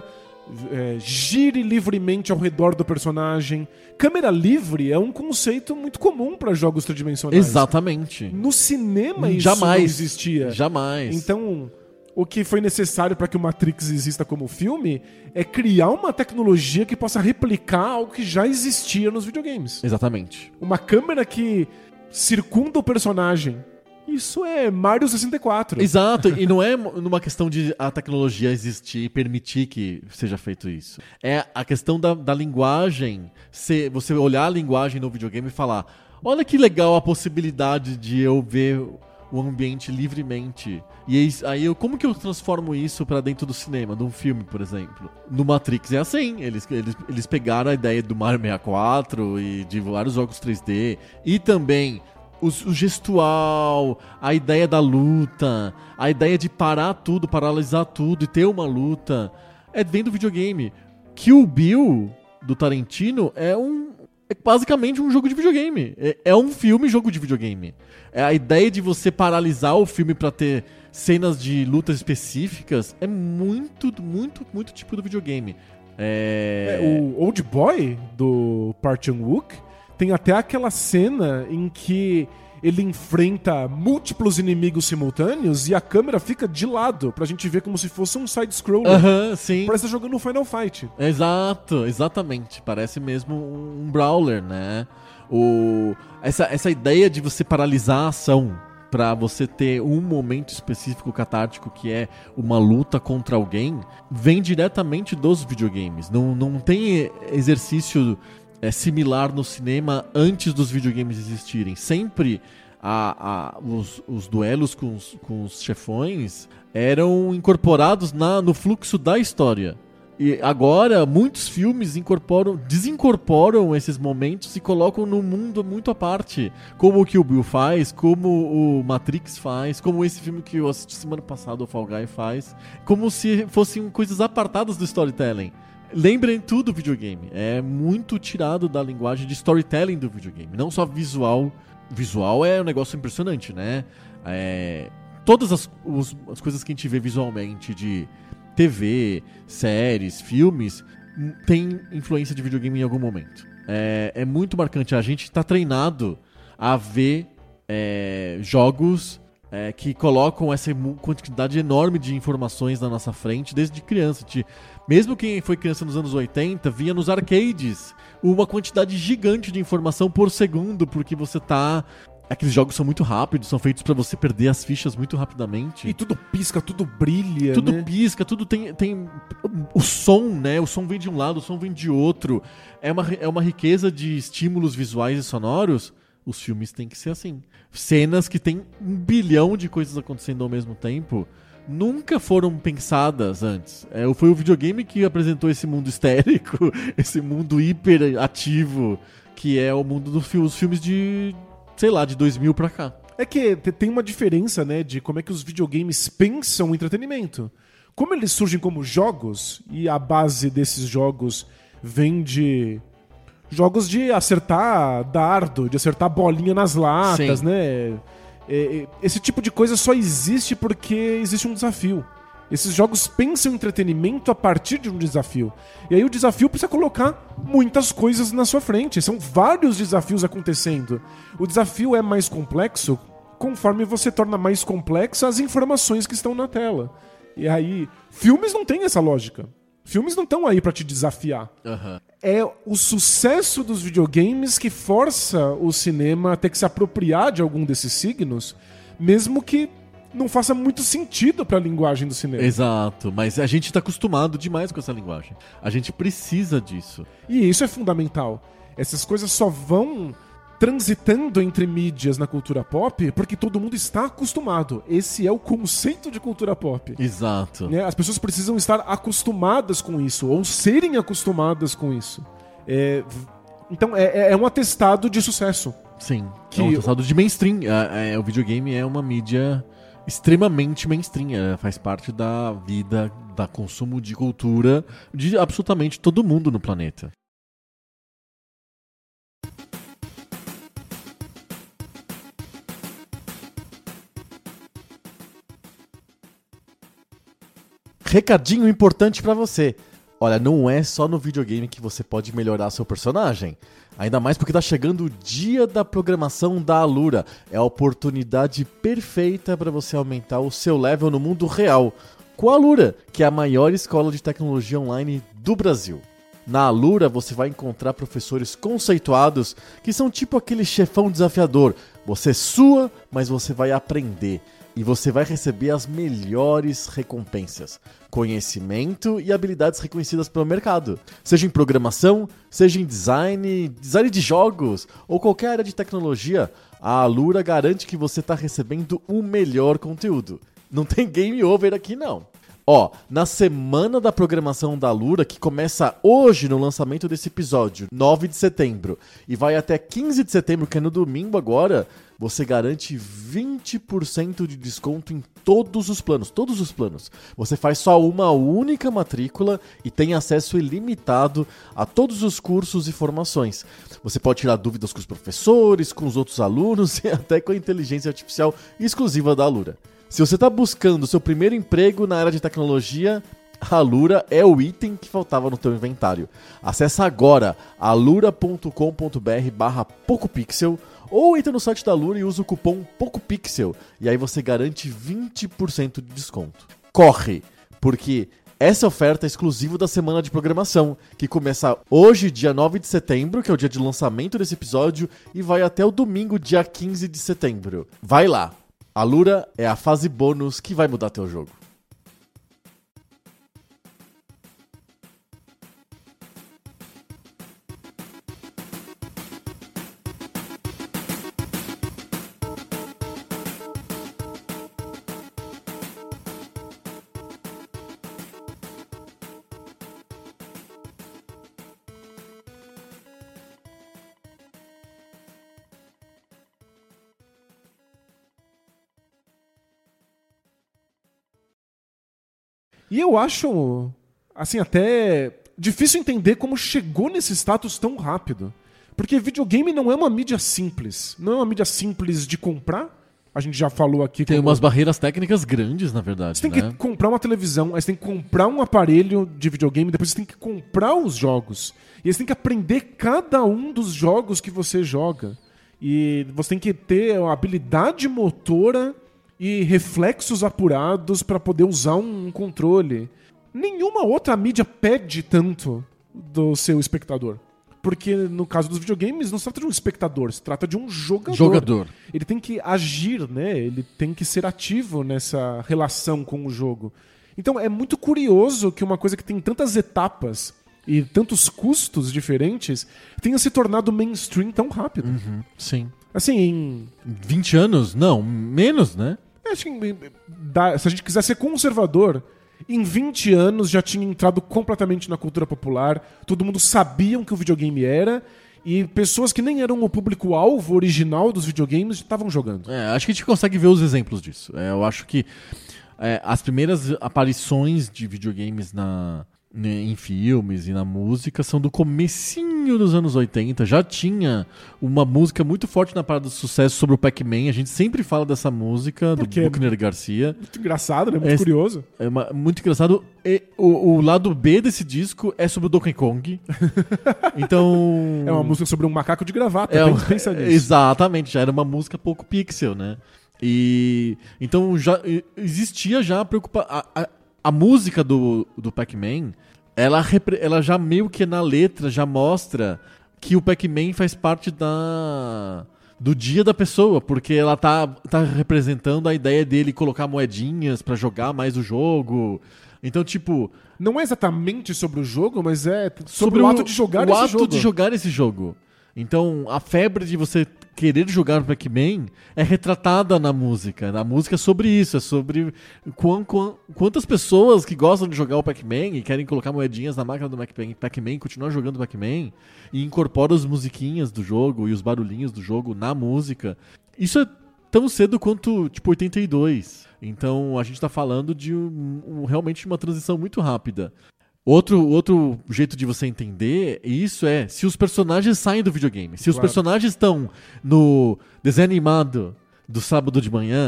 é, gire livremente ao redor do personagem. Câmera livre é um conceito muito comum para jogos tridimensionais. Exatamente. No cinema isso Jamais. não existia. Jamais. Então, o que foi necessário para que o Matrix exista como filme é criar uma tecnologia que possa replicar algo que já existia nos videogames. Exatamente. Uma câmera que circunda o personagem. Isso é Mario sessenta e quatro. Exato, e não é numa questão de a tecnologia existir e permitir que seja feito isso. É a questão da, da linguagem, se você olhar a linguagem no videogame e falar, olha que legal a possibilidade de eu ver o ambiente livremente. E aí, aí eu, como que eu transformo isso pra dentro do cinema, de um filme, por exemplo? No Matrix é assim, eles, eles, eles pegaram a ideia do Mario sessenta e quatro e de vários jogos três D, e também o, o gestual, a ideia da luta, a ideia de parar tudo, paralisar tudo e ter uma luta, é vem do videogame. Kill Bill, do Tarantino, é um é basicamente um jogo de videogame. É, é um filme jogo de videogame. É a ideia de você paralisar o filme pra ter cenas de lutas específicas é muito, muito, muito tipo do videogame. É... É, o Old Boy, do Park Chan-wook, tem até aquela cena em que ele enfrenta múltiplos inimigos simultâneos e a câmera fica de lado pra gente ver como se fosse um side-scroller. Aham, uh-huh, sim. Parece que tá jogando um Final Fight. Exato, exatamente. Parece mesmo um brawler, né? O... Essa, essa ideia de você paralisar a ação pra você ter um momento específico catártico que é uma luta contra alguém, vem diretamente dos videogames. Não, não tem exercício é, similar no cinema antes dos videogames existirem. Sempre a, a, os, os duelos com os, com os chefões eram incorporados na, no fluxo da história. E agora, muitos filmes incorporam, desincorporam esses momentos e colocam num mundo muito à parte. Como o Kill Bill faz, como o Matrix faz, como esse filme que eu assisti semana passada, o Fall Guy faz. Como se fossem coisas apartadas do storytelling. Lembrem tudo do videogame. É muito tirado da linguagem de storytelling do videogame. Não só visual. Visual é um negócio impressionante, né? É, todas as, os, as coisas que a gente vê visualmente de T V, séries, filmes, tem influência de videogame em algum momento. É, é muito marcante. A gente está treinado a ver é, jogos é, que colocam essa quantidade enorme de informações na nossa frente desde criança. De, mesmo quem foi criança nos anos oitenta, via nos arcades uma quantidade gigante de informação por segundo, porque você tá... Aqueles jogos são muito rápidos, são feitos pra você perder as fichas muito rapidamente. E tudo pisca, tudo brilha, Tudo né? pisca, tudo tem, tem... O som, né? O som vem de um lado, o som vem de outro. É uma, é uma riqueza de estímulos visuais e sonoros. Os filmes têm que ser assim. Cenas que tem um bilhão de coisas acontecendo ao mesmo tempo nunca foram pensadas antes. É, foi o videogame que apresentou esse mundo histérico, esse mundo hiperativo, que é o mundo dos filmes de... sei lá, de dois mil pra cá. É que tem uma diferença, né, de como é que os videogames pensam o entretenimento. Como eles surgem como jogos, e a base desses jogos vem de jogos de acertar dardo, de acertar bolinha nas latas, Sim. né? Esse tipo de coisa só existe porque existe um desafio. Esses jogos pensam em entretenimento a partir de um desafio. E aí o desafio precisa colocar muitas coisas na sua frente. São vários desafios acontecendo. O desafio é mais complexo conforme você torna mais complexas as informações que estão na tela. E aí, filmes não têm essa lógica. Filmes não estão aí pra te desafiar. Uhum. É o sucesso dos videogames que força o cinema a ter que se apropriar de algum desses signos, mesmo que não faça muito sentido pra linguagem do cinema. Exato, mas a gente tá acostumado demais com essa linguagem. A gente precisa disso. E isso é fundamental. Essas coisas só vão transitando entre mídias na cultura pop porque todo mundo está acostumado. Esse é o conceito de cultura pop. Exato. Né? As pessoas precisam estar acostumadas com isso, ou serem acostumadas com isso. É... Então é, é um atestado de sucesso. Sim, Que é um atestado de mainstream. É, é, o videogame é uma mídia extremamente mainstream, é, faz parte da vida, da consumo de cultura de absolutamente todo mundo no planeta. recadinho importante pra você. Olha, não é só no videogame que você pode melhorar seu personagem. Ainda mais porque tá chegando o dia da programação da Alura. É a oportunidade perfeita para você aumentar o seu level no mundo real. Com a Alura, que é a maior escola de tecnologia online do Brasil. Na Alura você vai encontrar professores conceituados que são tipo aquele chefão desafiador. Você sua, mas você vai aprender. E você vai receber as melhores recompensas, conhecimento e habilidades reconhecidas pelo mercado. Seja em programação, seja em design, design de jogos ou qualquer área de tecnologia, a Alura garante que você está recebendo o melhor conteúdo. Não tem game over aqui não. Ó, na semana da programação da Alura, que começa hoje no lançamento desse episódio, nove de setembro, e vai até quinze de setembro, que é no domingo agora, você garante vinte por cento de desconto em todos os planos, todos os planos. Você faz só uma única matrícula e tem acesso ilimitado a todos os cursos e formações. Você pode tirar dúvidas com os professores, com os outros alunos e até com a inteligência artificial exclusiva da Alura. Se você está buscando seu primeiro emprego na área de tecnologia, a Alura é o item que faltava no teu inventário. Acesse agora alura.com.br barra PocoPixel ou entra no site da Alura e usa o cupom PocoPixel e aí você garante vinte por cento de desconto. Corre, porque essa oferta é exclusiva da semana de programação, que começa hoje, dia nove de setembro, que é o dia de lançamento desse episódio, e vai até o domingo, dia quinze de setembro. Vai lá! A Alura é a fase bônus que vai mudar teu jogo. E eu acho, assim, até difícil entender como chegou nesse status tão rápido. Porque videogame não é uma mídia simples. Não é uma mídia simples de comprar. A gente já falou aqui. Tem como... umas barreiras técnicas grandes, na verdade. Você tem né? que comprar uma televisão, aí você tem que comprar um aparelho de videogame, depois você tem que comprar os jogos. E aí você tem que aprender cada um dos jogos que você joga. E você tem que ter a habilidade motora e reflexos apurados para poder usar um controle. Nenhuma outra mídia pede tanto do seu espectador. Porque no caso dos videogames não se trata de um espectador, se trata de um jogador. Jogador. Ele tem que agir, né? Ele tem que ser ativo nessa relação com o jogo. Então é muito curioso que uma coisa que tem tantas etapas e tantos custos diferentes tenha se tornado mainstream tão rápido. Uhum, sim. Assim, em... vinte anos? Não, menos, né? Acho que dá, se a gente quiser ser conservador, em vinte anos já tinha entrado completamente na cultura popular, todo mundo sabia o que o videogame era, e pessoas que nem eram o público-alvo original dos videogames estavam jogando. É, acho que a gente consegue ver os exemplos disso. É, eu acho que é, as primeiras aparições de videogames na... em filmes e na música são do comecinho dos anos oitenta. Já tinha uma música muito forte na parada do sucesso sobre o Pac-Man. A gente sempre fala dessa música Porque do Buckner Garcia. Muito engraçado, né? Muito é, curioso. É uma, muito engraçado. E o, o lado B desse disco é sobre o Donkey Kong. Então... É uma música sobre um macaco de gravata. É, pensa nisso. Exatamente. Já era uma música pouco pixel, né? E... Então já existia já a preocupação... A música do, do Pac-Man, ela, repre- ela já meio que na letra já mostra que o Pac-Man faz parte da, do dia da pessoa, porque ela tá, tá representando a ideia dele colocar moedinhas pra jogar mais o jogo. Então, tipo... Não é exatamente sobre o jogo, mas é sobre, sobre o o ato de jogar o esse ato jogo. de jogar esse jogo. Então, a febre de você querer jogar o Pac-Man é retratada na música. A música é sobre isso, é sobre quão, quão, quantas pessoas que gostam de jogar o Pac-Man e querem colocar moedinhas na máquina do Pac-Man, Pac-Man continuam jogando Pac-Man e incorporam as musiquinhas do jogo e os barulhinhos do jogo na música. Isso é tão cedo quanto, tipo, oitenta e dois. Então, a gente tá falando de um, um, realmente uma transição muito rápida. Outro, outro jeito de você entender isso é se os personagens saem do videogame. Se os Claro. personagens estão no desenho animado do sábado de manhã,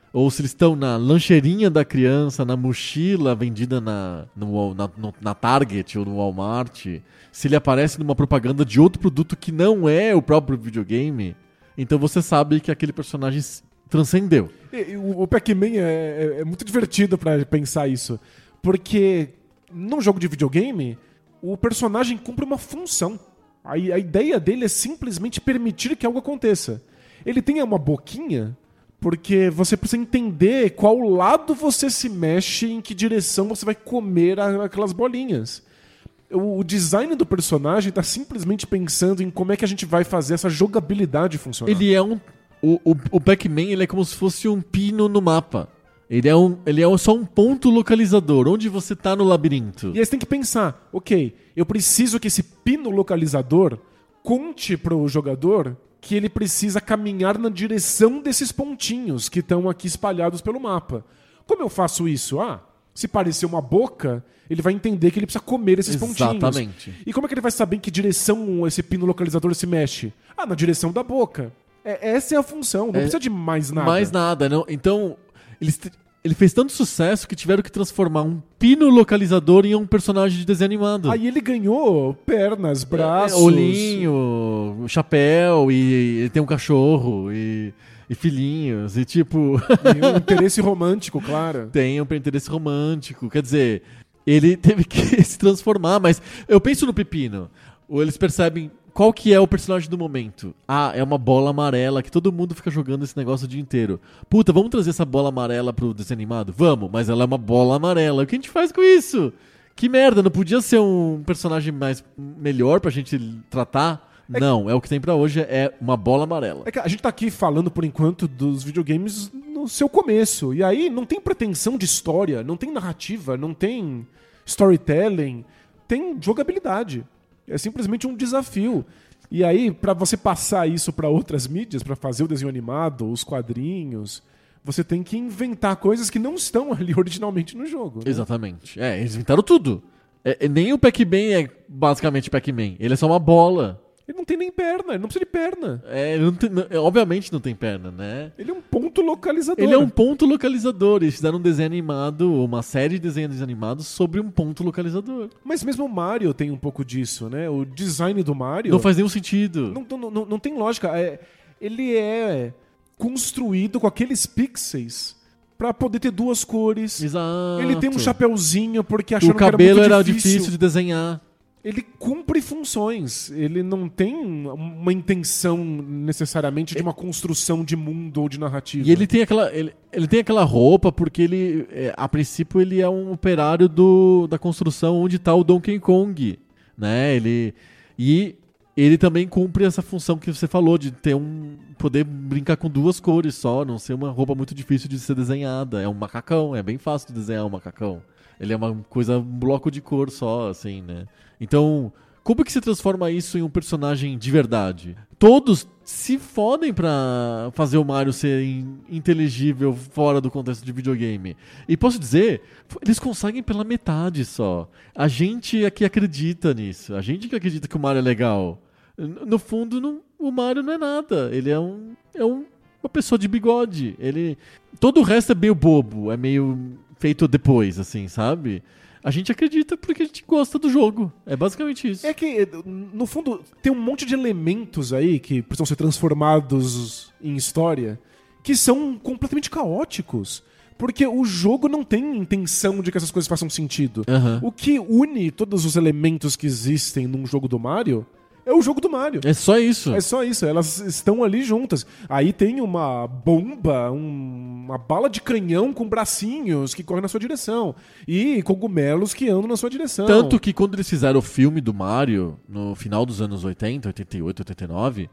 ou se eles estão na lancheirinha da criança, na mochila vendida na, no, na, no, na Target ou no Walmart, se ele aparece numa propaganda de outro produto que não é o próprio videogame, então você sabe que aquele personagem transcendeu. E, e, o Pac-Man é, é, é muito divertido pra pensar isso, porque num jogo de videogame, o personagem cumpre uma função. A, a ideia dele é simplesmente permitir que algo aconteça. Ele tem uma boquinha porque você precisa entender qual lado você se mexe, em que direção você vai comer a, aquelas bolinhas. O, o design do personagem está simplesmente pensando em como é que a gente vai fazer essa jogabilidade funcionar. Ele é um... O, o, o Pac-Man ele é como se fosse um pino no mapa. Ele é, um, ele é só um ponto localizador, onde você tá no labirinto. E aí você tem que pensar, ok, eu preciso que esse pino localizador conte pro jogador que ele precisa caminhar na direção desses pontinhos que estão aqui espalhados pelo mapa. Como eu faço isso? Ah, se parecer uma boca, ele vai entender que ele precisa comer esses pontinhos. Exatamente. E como é que ele vai saber em que direção esse pino localizador se mexe? Ah, na direção da boca. É, essa é a função, não é, precisa de mais nada. Mais nada, não. Então, eles, ele fez tanto sucesso que tiveram que transformar um pino localizador em um personagem de desenho animado. Aí ele ganhou pernas, braços... É, olhinho, chapéu, e ele tem um cachorro, e, e filhinhos, e tipo... E um interesse romântico, claro. Tem um interesse romântico, quer dizer, ele teve que se transformar, mas eu penso no pepino, ou eles percebem... Qual que é o personagem do momento? Ah, é uma bola amarela que todo mundo fica jogando esse negócio o dia inteiro. Puta, vamos trazer essa bola amarela pro desenho animado? Vamos, mas ela é uma bola amarela. O que a gente faz com isso? Que merda, não podia ser um personagem mais melhor pra gente tratar? É não, que... é o que tem pra hoje, é uma bola amarela. É que a gente tá aqui falando, por enquanto, dos videogames no seu começo. E aí não tem pretensão de história, não tem narrativa, não tem storytelling, tem jogabilidade. É simplesmente um desafio. E aí, pra você passar isso pra outras mídias, pra fazer o desenho animado, os quadrinhos, você tem que inventar coisas que não estão ali originalmente no jogo. Né? Exatamente. É, eles inventaram tudo. É, é, nem o Pac-Man é basicamente Pac-Man. Ele é só uma bola. Ele não tem nem perna, ele não precisa de perna. É, ele não tem, não, obviamente não tem perna, né? Ele é um ponto localizador. Ele é um ponto localizador. Eles fizeram um desenho animado, uma série de desenhos animados sobre um ponto localizador. Mas mesmo o Mario tem um pouco disso, né? O design do Mario... Não faz nenhum sentido. Não, não, não, não tem lógica. É, ele é construído com aqueles pixels pra poder ter duas cores. Exato. Ele tem um chapeuzinho porque acharam que era muito difícil. O cabelo era difícil de desenhar. Ele cumpre funções. Ele não tem uma intenção necessariamente de uma construção de mundo ou de narrativa. E ele tem aquela, ele, ele tem aquela roupa porque ele, é, a princípio, ele é um operário do, da construção onde está o Donkey Kong, né? Ele, e ele também cumpre essa função que você falou de ter um poder brincar com duas cores só, não ser uma roupa muito difícil de ser desenhada. É um macacão, é bem fácil de desenhar um macacão. Ele é uma coisa, um bloco de cor só, assim, né? Então, como que se transforma isso em um personagem de verdade? Todos se fodem pra fazer o Mario ser in- inteligível fora do contexto de videogame. E posso dizer, eles conseguem pela metade só. A gente aqui acredita nisso. A gente que acredita que o Mario é legal. No fundo, não, o Mario não é nada. Ele é, um, é um, uma pessoa de bigode. Ele, todo o resto é meio bobo, é meio feito depois, assim, sabe? A gente acredita porque a gente gosta do jogo. É basicamente isso. É que, no fundo, tem um monte de elementos aí que precisam ser transformados em história que são completamente caóticos. Porque o jogo não tem intenção de que essas coisas façam sentido. Uhum. O que une todos os elementos que existem num jogo do Mario é o jogo do Mario. É só isso. É só isso, elas estão ali juntas. Aí tem uma bomba, um, uma bala de canhão com bracinhos que corre na sua direção. E cogumelos que andam na sua direção. Tanto que quando eles fizeram o filme do Mario, no final dos anos oitenta, oitenta e oito, oitenta e nove,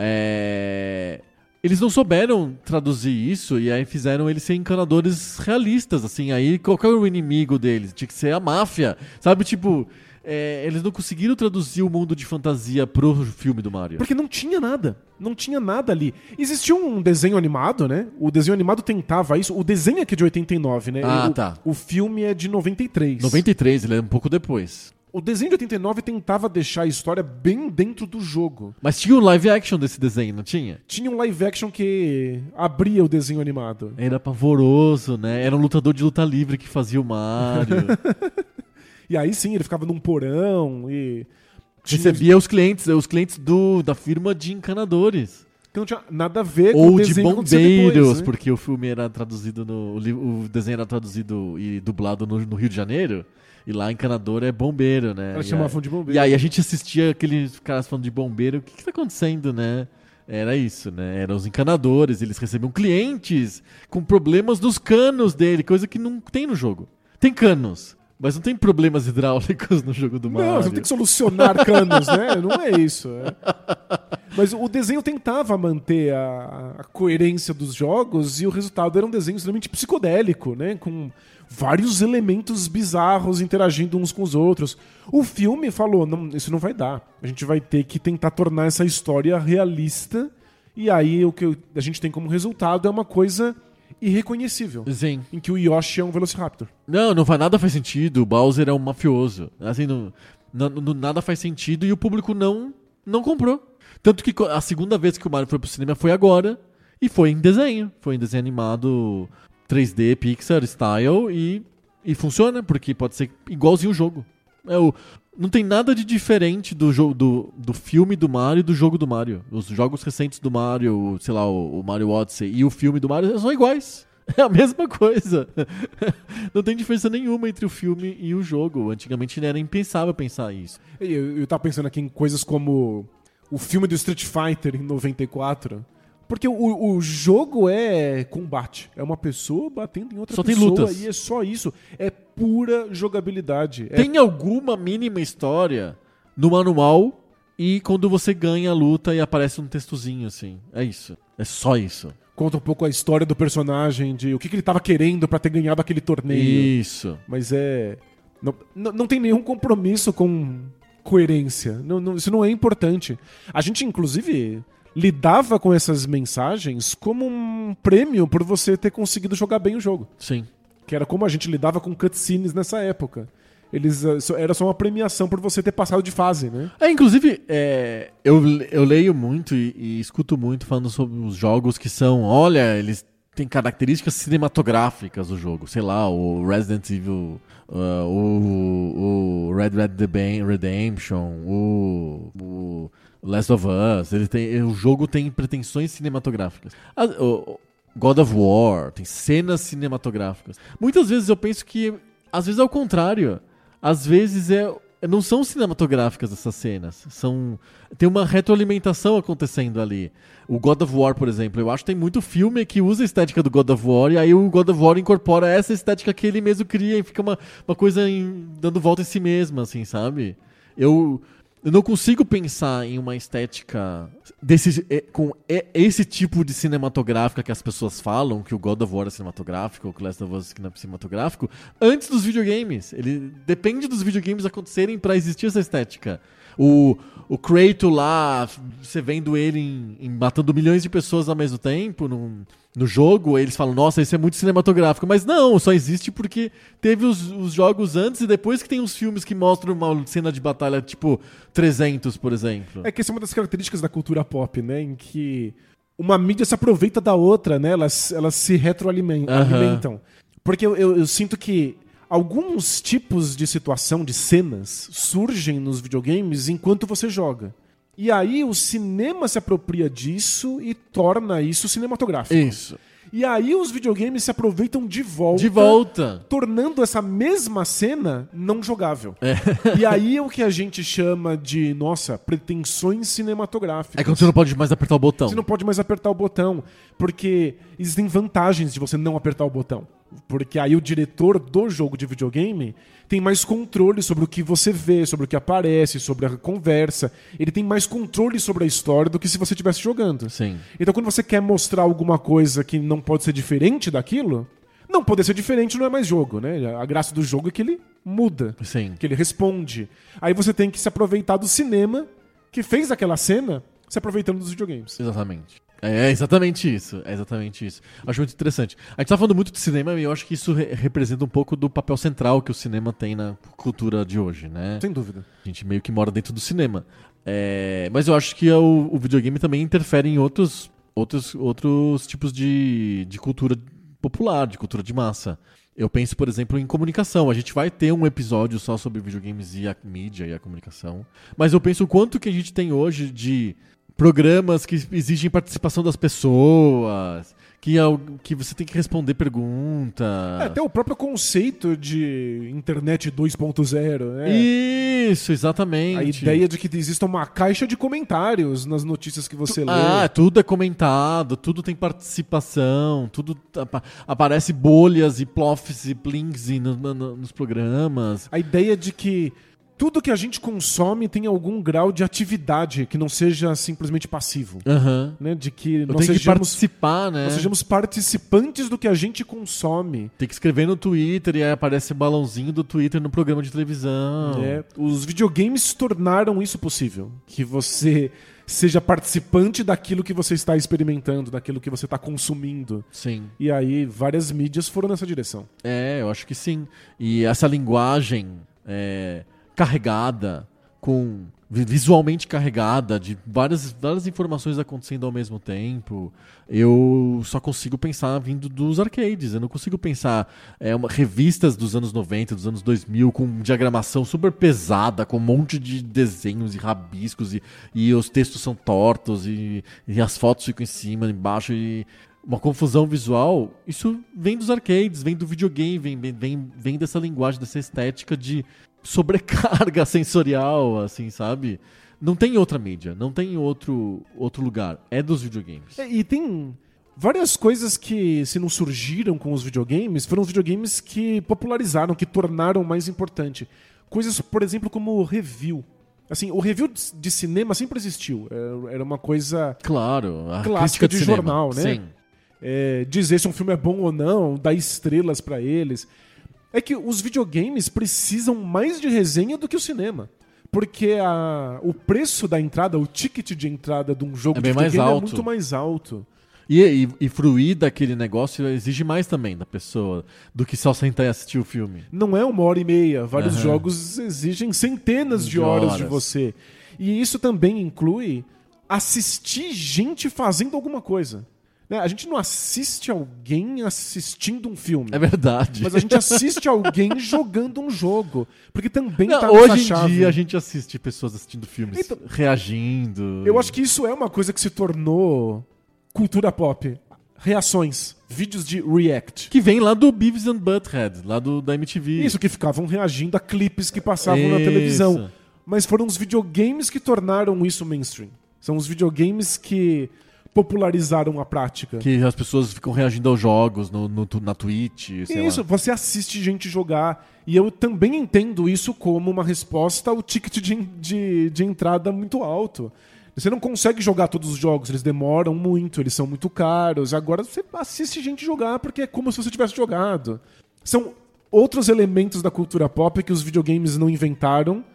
é... eles não souberam traduzir isso e aí fizeram eles ser encanadores realistas, assim. Aí qual que era o inimigo deles? Tinha que ser a máfia, sabe? Tipo... É, eles não conseguiram traduzir o mundo de fantasia pro filme do Mario. Porque não tinha nada. Não tinha nada ali. Existia um desenho animado, né? O desenho animado tentava isso. O desenho aqui é de oitenta e nove, né? Ah, o, tá. O filme é de noventa e três. noventa e três, ele é um pouco depois. O desenho de oitenta e nove tentava deixar a história bem dentro do jogo. Mas tinha o live action desse desenho, não tinha? Tinha um live action que abria o desenho animado. Era pavoroso, né? Era um lutador de luta livre que fazia o Mario. E aí sim, ele ficava num porão e... Recebia os clientes, os clientes do, da firma de encanadores. Que não tinha nada a ver com Ou o de desenho que acontecia bombeiros, depois, né? porque o filme era traduzido no. O, li- o desenho era traduzido e dublado no, no Rio de Janeiro. E lá encanador é bombeiro, né? Elas E chamavam aí- de bombeiro. E aí a gente assistia aqueles caras falando de bombeiro. O que, que tá acontecendo, né? Era isso, né? Eram os encanadores, eles recebiam clientes com problemas nos canos dele, coisa que não tem no jogo. Tem canos, mas não tem problemas hidráulicos no jogo do Mario. Não, você não tem que solucionar canos, né? Não é isso. É. Mas o desenho tentava manter a, a coerência dos jogos e o resultado era um desenho extremamente psicodélico, né? Com vários elementos bizarros interagindo uns com os outros. O filme falou, não, isso não vai dar. A gente vai ter que tentar tornar essa história realista e aí o que a gente tem como resultado é uma coisa irreconhecível. Sim. Em que o Yoshi é um Velociraptor. Não, não faz nada faz sentido. O Bowser é um mafioso. Assim, não, não- não- nada faz sentido e o público não, não comprou. Tanto que co- a segunda vez que o Mario foi pro cinema foi agora e foi em desenho. Foi em desenho animado três D, Pixar, style e, e funciona, porque pode ser igualzinho o jogo. É o, não tem nada de diferente do, jogo, do, do filme do Mario e do jogo do Mario. Os jogos recentes do Mario, sei lá, o, o Mario Odyssey e o filme do Mario são iguais. É a mesma coisa. Não tem diferença nenhuma entre o filme e o jogo. Antigamente era impensável pensar isso. E Eu, eu tava pensando aqui em coisas como o filme do Street Fighter em noventa e quatro. Porque o, o jogo é combate. É uma pessoa batendo em outra Só tem pessoa. lutas. E é só isso. É pura jogabilidade. É- Tem alguma mínima história no manual e quando você ganha a luta e aparece um textozinho assim. É isso. É só isso. Conta um pouco a história do personagem, de o que, que ele tava querendo pra ter ganhado aquele torneio. Isso. Mas é... Não, não, não tem nenhum compromisso com coerência. Não, não- isso não é importante. A gente, inclusive, lidava com essas mensagens como um prêmio por você ter conseguido jogar bem o jogo. Sim. Que era como a gente lidava com cutscenes nessa época. Eles, eh, só- era só uma premiação por você ter passado de fase, né? É, inclusive, é, eu, eu leio muito e, e escuto muito falando sobre os jogos que são, olha, eles têm características cinematográficas do jogo. Sei lá, o Resident Evil, uh, o, o Red Dead Redemption, o, o Last of Us. Ele tem, o jogo tem pretensões cinematográficas. A- o God of War tem cenas cinematográficas. Muitas vezes eu penso que, às vezes é o contrário. Às vezes é, não são cinematográficas essas cenas. São, tem uma retroalimentação acontecendo ali. O God of War, por exemplo, eu acho que tem muito filme que usa a estética do God of War e aí o God of War incorpora essa estética que ele mesmo cria e fica uma, uma coisa em- dando volta em si mesma, assim, sabe? Eu, eu não consigo pensar em uma estética desse, é, com é, esse tipo de cinematográfica que as pessoas falam, que o God of War é cinematográfico, ou que o Last of Us é cinematográfico, antes dos videogames. Ele depende dos videogames acontecerem pra existir essa estética. O, o Kratos lá, você vendo ele em, em matando milhões de pessoas ao mesmo tempo num, no jogo, eles falam, nossa, isso é muito cinematográfico. Mas não, só existe porque teve os, os jogos antes e depois que tem os filmes que mostram uma cena de batalha tipo trezentos, por exemplo. É que essa é uma das características da cultura pop, né? Em que uma mídia se aproveita da outra, né? Elas, elas se retroalimentam. Aham. alimentam. Porque eu, eu- eu sinto que alguns tipos de situação, de cenas, surgem nos videogames enquanto você joga. E aí o cinema se apropria disso e torna isso cinematográfico. Isso. E aí os videogames se aproveitam de volta. De volta. Tornando essa mesma cena não jogável. É. E aí é o que a gente chama de, nossa, pretensões cinematográficas. É quando você não pode mais apertar o botão. Você não pode mais apertar o botão, porque existem vantagens de você não apertar o botão. Porque aí o diretor do jogo de videogame tem mais controle sobre o que você vê, sobre o que aparece, sobre a conversa. Ele tem mais controle sobre a história do que se você estivesse jogando. Sim. Então quando você quer mostrar alguma coisa que não pode ser diferente daquilo, não poder ser diferente não é mais jogo, né? A graça do jogo é que ele muda, Sim. que ele responde. Aí você tem que se aproveitar do cinema que fez aquela cena se aproveitando dos videogames. Exatamente. É exatamente isso, é exatamente isso. Acho muito interessante. A gente tá falando muito de cinema e eu acho que isso re- representa um pouco do papel central que o cinema tem na cultura de hoje, né? Sem dúvida. A gente meio que mora dentro do cinema. É, mas eu acho que o, o videogame também interfere em outros, outros, outros tipos de, de cultura popular, de cultura de massa. Eu penso, por exemplo, em comunicação. A gente vai ter um episódio só sobre videogames e a mídia e a comunicação. Mas eu penso o quanto que a gente tem hoje de programas que exigem participação das pessoas, que, é o- que você tem que responder perguntas. É, até o próprio conceito de internet dois ponto zero, né? Isso, exatamente. A ideia de que exista uma caixa de comentários nas notícias que você lê. Ah, tudo é comentado, tudo tem participação, tudo apa- aparece bolhas e plofs e plings e no- no- nos programas. A ideia de que tudo que a gente consome tem algum grau de atividade que não seja simplesmente passivo. Aham. Né? De que Eu nós tenho que sejamos, participar, né? nós sejamos participantes do que a gente consome. Tem que escrever no Twitter e aí aparece o balãozinho do Twitter no programa de televisão. Né? Os videogames tornaram isso possível. Que você seja participante daquilo que você está experimentando, daquilo que você está consumindo. Sim. E aí várias mídias foram nessa direção. É, eu acho que sim. E essa linguagem é, carregada, com vi- visualmente carregada, de várias, várias informações acontecendo ao mesmo tempo, eu só consigo pensar vindo dos arcades. Eu não consigo pensar é, uma, revistas dos anos noventa, dos anos dois mil, com diagramação super pesada, com um monte de desenhos e rabiscos, e, e os textos são tortos, e, e as fotos ficam em cima, embaixo, e uma confusão visual. Isso vem dos arcades, vem do videogame, vem, vem, vem, vem dessa linguagem, dessa estética de sobrecarga sensorial, assim, sabe? Não tem outra mídia, não tem outro, outro lugar. É dos videogames. É, E tem várias coisas que, se não surgiram com os videogames, foram os videogames que popularizaram, que tornaram mais importante. Coisas, por exemplo, como o review. Assim, o review de cinema sempre existiu. É, Era uma coisa Claro, a clássica crítica de, de cinema. jornal, né? Sim. é, dizer se um filme é bom ou não, dar estrelas pra eles. É que os videogames precisam mais de resenha do que o cinema. Porque a, o preço da entrada, o ticket de entrada de um jogo É de bem mais videogame é alto. muito mais alto. E, e, e fruir daquele negócio exige mais também da pessoa do que só sentar e assistir o filme. Não é uma hora e meia. Vários Aham. jogos exigem centenas de, De horas, horas. de você. E isso também inclui assistir gente fazendo alguma coisa. Né? A gente não assiste alguém assistindo um filme. É verdade. Mas a gente assiste alguém jogando um jogo. Porque também Não, tá nessa hoje em chave. dia a gente assiste pessoas assistindo filmes, Então, reagindo. Eu acho que isso é uma coisa que se tornou cultura pop. Reações. Vídeos de react. Que vem lá do Beavis and Butthead, lá do, da M T V. Isso, que ficavam reagindo a clipes que passavam na Isso. televisão. Mas foram os videogames que tornaram isso mainstream. São os videogames que popularizaram a prática. Que as pessoas ficam reagindo aos jogos no, no- na Twitch, sei Isso, lá. você assiste gente jogar. E eu também entendo isso como uma resposta ao ticket de, de, de entrada muito alto. Você não consegue jogar todos os jogos, eles demoram muito, eles são muito caros. Agora você assiste gente jogar porque é como se você tivesse jogado. São outros elementos da cultura pop que os videogames não inventaram,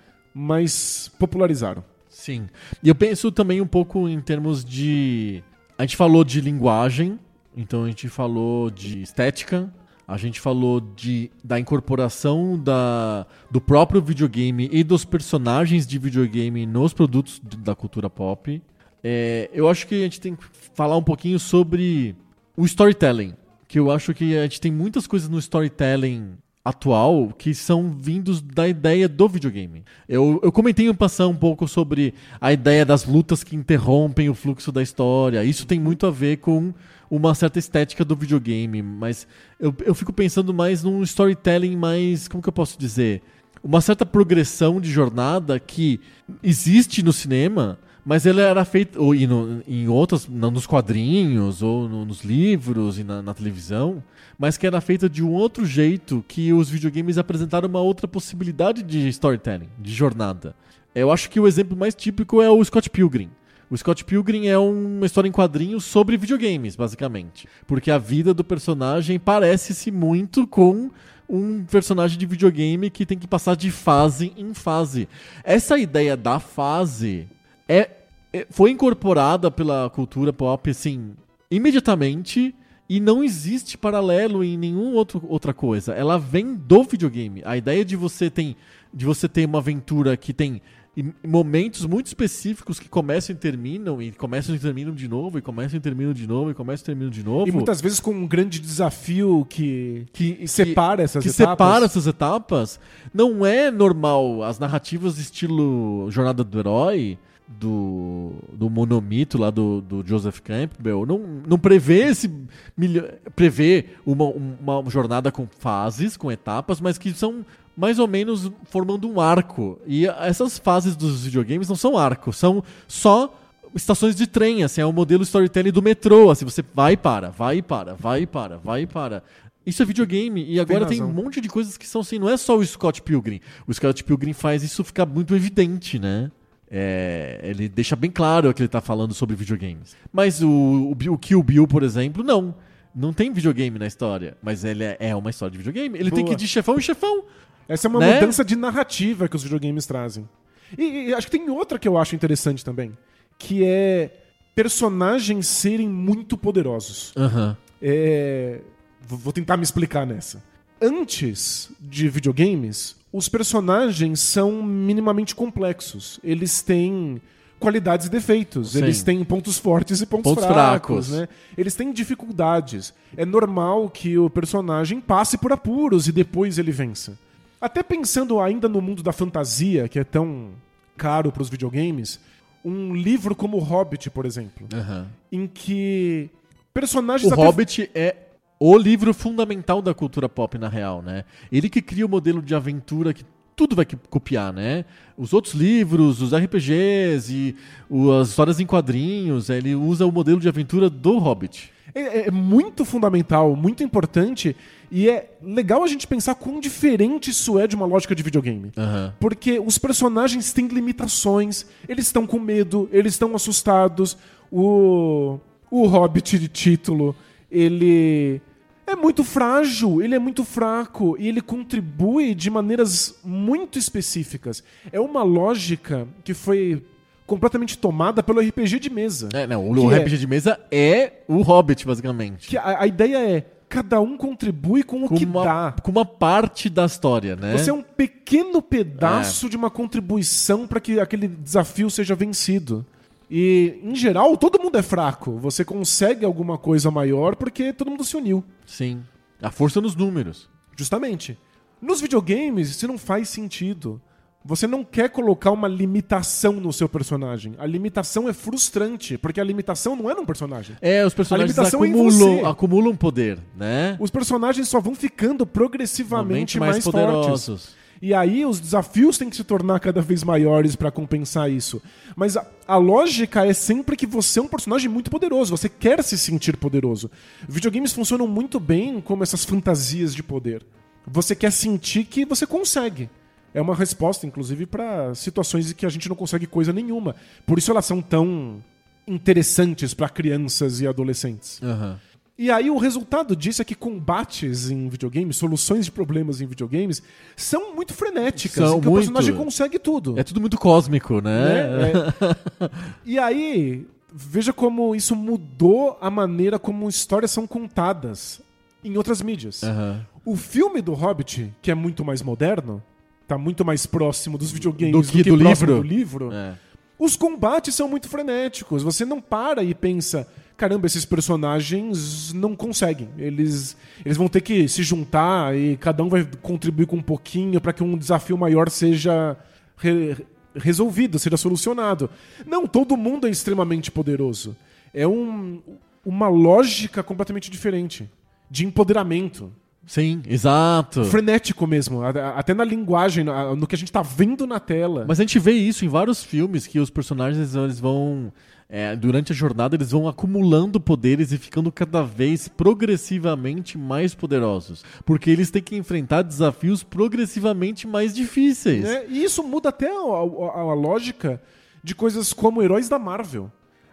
mas popularizaram. Sim. E eu penso também um pouco em termos de... A gente falou de linguagem, então a gente falou de estética, a gente falou de, da incorporação da, do próprio videogame e dos personagens de videogame nos produtos d- da cultura pop. É, eu acho que a gente tem que falar um pouquinho sobre o storytelling, que eu acho que a gente tem muitas coisas no storytelling atual que são vindos da ideia do videogame. Eu, eu comentei em passar um pouco sobre a ideia das lutas que interrompem o fluxo da história. Isso tem muito a ver com uma certa estética do videogame, mas eu, eu fico pensando mais num storytelling mais, como que eu posso dizer? Uma certa progressão de jornada que existe no cinema, mas ela era feita ou, e no, em outras, não, nos quadrinhos, ou no, nos livros e na, na televisão, mas que era feita de um outro jeito, que os videogames apresentaram uma outra possibilidade de storytelling, de jornada. Eu acho que o exemplo mais típico é o Scott Pilgrim. O Scott Pilgrim é uma história em quadrinhos sobre videogames, basicamente. Porque a vida do personagem parece-se muito com um personagem de videogame que tem que passar de fase em fase. Essa ideia da fase é foi incorporada pela cultura pop, assim, imediatamente, e não existe paralelo em nenhuma outro, outra coisa. Ela vem do videogame. A ideia de você, tem, de você ter uma aventura que tem momentos muito específicos que começam e terminam, e começam e terminam de novo, e começam e terminam de novo, e começam e terminam de novo. E muitas vezes com um grande desafio que, que separa essas que etapas. separa essas etapas. Não é normal. As narrativas estilo Jornada do Herói, do, do monomito lá do, do Joseph Campbell, não, não prevê esse prevê uma, uma jornada com fases, com etapas, mas que são mais ou menos formando um arco. E essas fases dos videogames não são arcos, são só estações de trem, assim, é o modelo storytelling do metrô, assim, você vai e para, vai e para, vai e para, vai e para. Isso é videogame, e agora tem, tem um monte de coisas que são assim, não é só o Scott Pilgrim. O Scott Pilgrim faz isso ficar muito evidente, né? É, ele deixa bem claro que ele tá falando sobre videogames. Mas o, o, o Kill Bill, por exemplo, não. Não tem videogame na história, mas ele é, é uma história de videogame. Ele Boa. tem que ir de chefão em chefão. Essa é uma né? mudança de narrativa que os videogames trazem. E, e acho que tem outra que eu acho interessante também, que é personagens serem muito poderosos. Uhum. É... Vou tentar me explicar nessa. Antes de videogames, os personagens são minimamente complexos. Eles têm qualidades e defeitos. Sim. Eles têm pontos fortes e pontos, pontos fracos. fracos. Né? Eles têm dificuldades. É normal que o personagem passe por apuros e depois ele vença. Até pensando ainda no mundo da fantasia, que é tão caro para os videogames, um livro como O Hobbit, por exemplo, uhum. em que personagens... O até... Hobbit é o livro fundamental da cultura pop, na real, né? Ele que cria o modelo de aventura que tudo vai copiar, né? Os outros livros, os R P Gs e as histórias em quadrinhos, ele usa o modelo de aventura do Hobbit. É, é muito fundamental, muito importante, e é legal a gente pensar quão diferente isso é de uma lógica de videogame. Uhum. Porque os personagens têm limitações, eles estão com medo, eles estão assustados. O, o Hobbit de título, ele é muito frágil, ele é muito fraco, e ele contribui de maneiras muito específicas. É uma lógica que foi completamente tomada pelo R P G de mesa. É, não, o R P G é, de mesa é o Hobbit, basicamente. Que a, a ideia é, cada um contribui com o com que uma, dá. Com uma parte da história, né? Você é um pequeno pedaço é. de uma contribuição para que aquele desafio seja vencido. E, em geral, todo mundo é fraco. Você consegue alguma coisa maior porque todo mundo se uniu. Sim. A força nos números. Justamente. Nos videogames, isso não faz sentido. Você não quer colocar uma limitação no seu personagem. A limitação é frustrante, porque a limitação não é num personagem. É, os personagens acumulam, acumulam poder, né? Os personagens só vão ficando progressivamente mais, mais poderosos. Fortes. E aí os desafios têm que se tornar cada vez maiores para compensar isso. Mas a, a lógica é sempre que você é um personagem muito poderoso. Você quer se sentir poderoso. Videogames funcionam muito bem como essas fantasias de poder. Você quer sentir que você consegue. É uma resposta, inclusive, para situações em que a gente não consegue coisa nenhuma. Por isso elas são tão interessantes para crianças e adolescentes. Uhum. E aí o resultado disso é que combates em videogames, soluções de problemas em videogames, são muito frenéticas. São em que muito. O personagem consegue tudo. É tudo muito cósmico, né? né? É. E aí, veja como isso mudou a maneira como histórias são contadas em outras mídias. Uhum. O filme do Hobbit, que é muito mais moderno, tá muito mais próximo dos videogames do que do, que do próximo livro. do livro. É. Os combates são muito frenéticos. Você não para e pensa, caramba, esses personagens não conseguem. Eles, eles vão ter que se juntar e cada um vai contribuir com um pouquinho para que um desafio maior seja re, resolvido, seja solucionado. Não, todo mundo é extremamente poderoso. É um, uma lógica completamente diferente de empoderamento. Sim, exato. Frenético mesmo, até na linguagem, no que a gente tá vendo na tela. Mas a gente vê isso em vários filmes, que os personagens eles vão, é, durante a jornada, eles vão acumulando poderes e ficando cada vez progressivamente mais poderosos. Porque eles têm que enfrentar desafios progressivamente mais difíceis. É, e isso muda até a, a, a lógica de coisas como heróis da Marvel.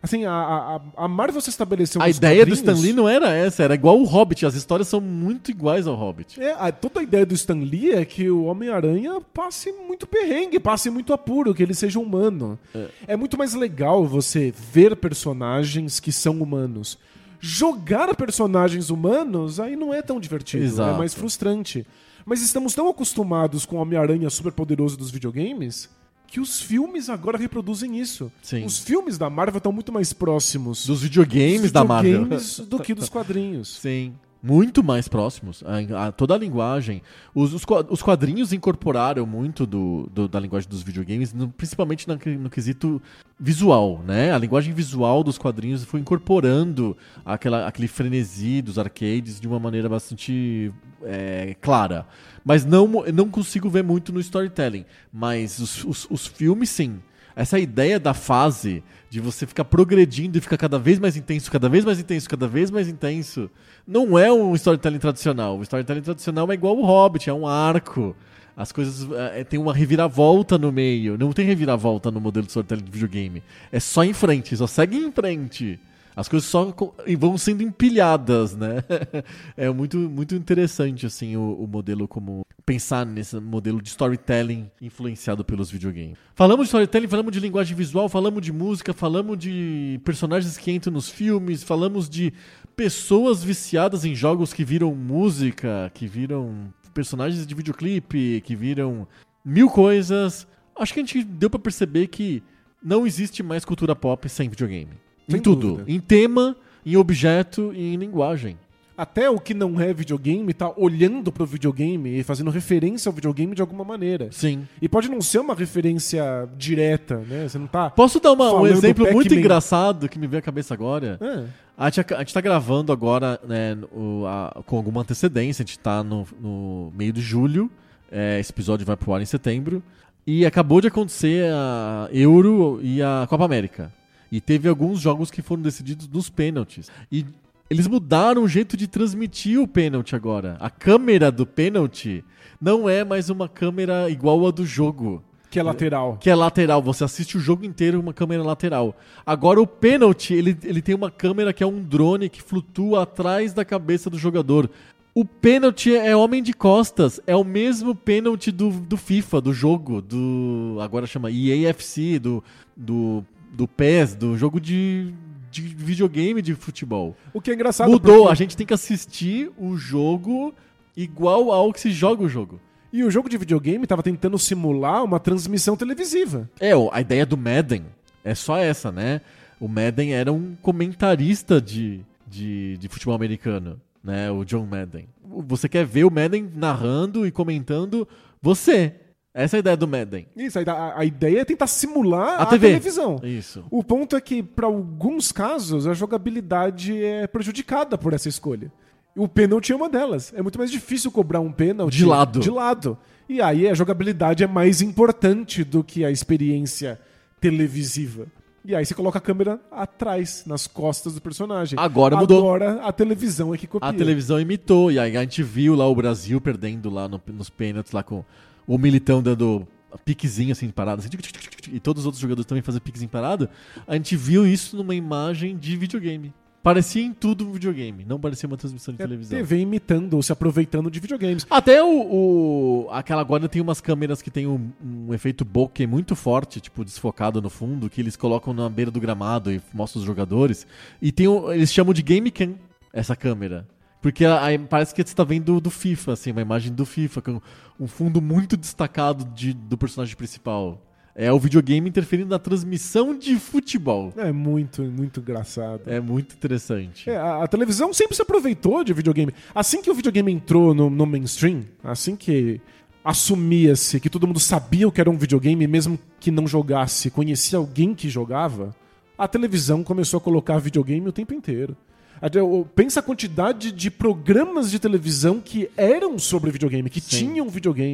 Assim, a, a, a Marvel se estabeleceu A nos ideia do quadrinhos- Stan Lee não era essa, era igual o Hobbit. As histórias são muito iguais ao Hobbit. É, a, toda a ideia do Stan Lee é que o Homem-Aranha passe muito perrengue, passe muito apuro, que ele seja humano. É. É muito mais legal você ver personagens que são humanos. Jogar personagens humanos, aí não é tão divertido, Exato. é mais frustrante. Mas estamos tão acostumados com o Homem-Aranha super poderoso dos videogames que os filmes agora reproduzem isso. Sim. Os filmes da Marvel estão muito mais próximos Dos videogames, dos da Marvel. videogames do que dos quadrinhos. Sim. Muito mais próximos. A, a, toda a linguagem. Os, os, qua- os quadrinhos incorporaram muito do, do- da linguagem dos videogames, no- principalmente na, no quesito visual, né? A linguagem visual dos quadrinhos foi incorporando aquela, aquele frenesi dos arcades de uma maneira bastante é, clara. Mas não, não consigo ver muito no storytelling. Mas os, os, os filmes, sim. Essa ideia da fase, de você ficar progredindo e ficar cada vez mais intenso, cada vez mais intenso, cada vez mais intenso, não é um storytelling tradicional. O storytelling tradicional é igual o Hobbit, é um arco. As coisas é, tem uma reviravolta no meio. Não tem reviravolta no modelo de storytelling de videogame. É só em frente, só segue em frente. As coisas só co- vão sendo empilhadas, né? É muito, muito interessante, assim, o, o modelo como... Pensar nesse modelo de storytelling influenciado pelos videogames. Falamos de storytelling, falamos de linguagem visual, falamos de música, falamos de personagens que entram nos filmes, falamos de pessoas viciadas em jogos que viram música, que viram personagens de videoclipe, que viram mil coisas. Acho que a gente deu pra perceber que não existe mais cultura pop sem videogame. Sem em tudo. dúvida. Em tema, em objeto e em linguagem. Até o que não é videogame tá olhando pro videogame e fazendo referência ao videogame de alguma maneira. Sim. E pode não ser uma referência direta, né? Você não tá... Posso dar uma- um Falando exemplo muito Pac-Man. engraçado que me veio à cabeça agora? Ah, A gente, a gente tá gravando agora, né, o- a- com alguma antecedência, a gente tá no, no meio de julho, é, esse episódio vai pro ar em setembro, e acabou de acontecer a Euro e a Copa América. E teve alguns jogos que foram decididos nos pênaltis. E eles mudaram o jeito de transmitir o pênalti agora. A câmera do pênalti não é mais uma câmera igual a do jogo. que é lateral. Que é lateral, você assiste o jogo inteiro com uma câmera lateral. Agora o pênalti, ele, ele tem uma câmera que é um drone que flutua atrás da cabeça do jogador. O pênalti é homem de costas, é o mesmo pênalti do, do FIFA, do jogo, do agora chama E A F C, do, do, do P E S, do jogo de, de videogame de futebol. O que é engraçado Mudou, porque- a gente tem que assistir o jogo igual ao que se joga o jogo. E o jogo de videogame tava tentando simular uma transmissão televisiva. É, o- a ideia do Madden é só essa, né? O Madden era um comentarista de, de, de futebol americano, né? O John Madden. Você quer ver o Madden narrando e comentando você. Essa é a ideia do Madden. Isso, a, a ideia é tentar simular A a, T V. televisão. Isso. O ponto é que, para alguns casos, a jogabilidade é prejudicada por essa escolha. O pênalti é uma delas. É muito mais difícil cobrar um pênalti De lado. de lado. E aí a jogabilidade é mais importante do que a experiência televisiva. E aí você coloca a câmera atrás, nas costas do personagem. Agora mudou. Agora a televisão é que copia. A televisão imitou, e aí a gente viu lá o Brasil perdendo lá no- nos pênaltis, lá com o Militão dando piquezinho assim parado, assim, e todos os outros jogadores também fazendo piquezinho parado. A gente viu isso numa imagem de videogame. Parecia em tudo um videogame, não parecia uma transmissão de É televisão. T V imitando ou se aproveitando de videogames. Até o, o- aquela agora tem umas câmeras que tem um, um efeito bokeh muito forte, tipo desfocado no fundo, que eles colocam na beira do gramado e mostram os jogadores. E tem um, eles chamam de game cam essa câmera. Porque aí parece que você está vendo do FIFA, assim, uma imagem do FIFA, com um fundo muito destacado de, do personagem principal. É o videogame interferindo na transmissão de futebol. É muito, muito engraçado. É muito interessante. É, a, a televisão sempre se aproveitou de videogame. Assim que o videogame entrou no, no mainstream, assim que assumia-se que todo mundo sabia o que era um videogame, mesmo que não jogasse, conhecia alguém que jogava, a televisão começou a colocar videogame o tempo inteiro. Até, o- Pensa a quantidade de programas de televisão que eram sobre videogame, que Sim. tinham videogame.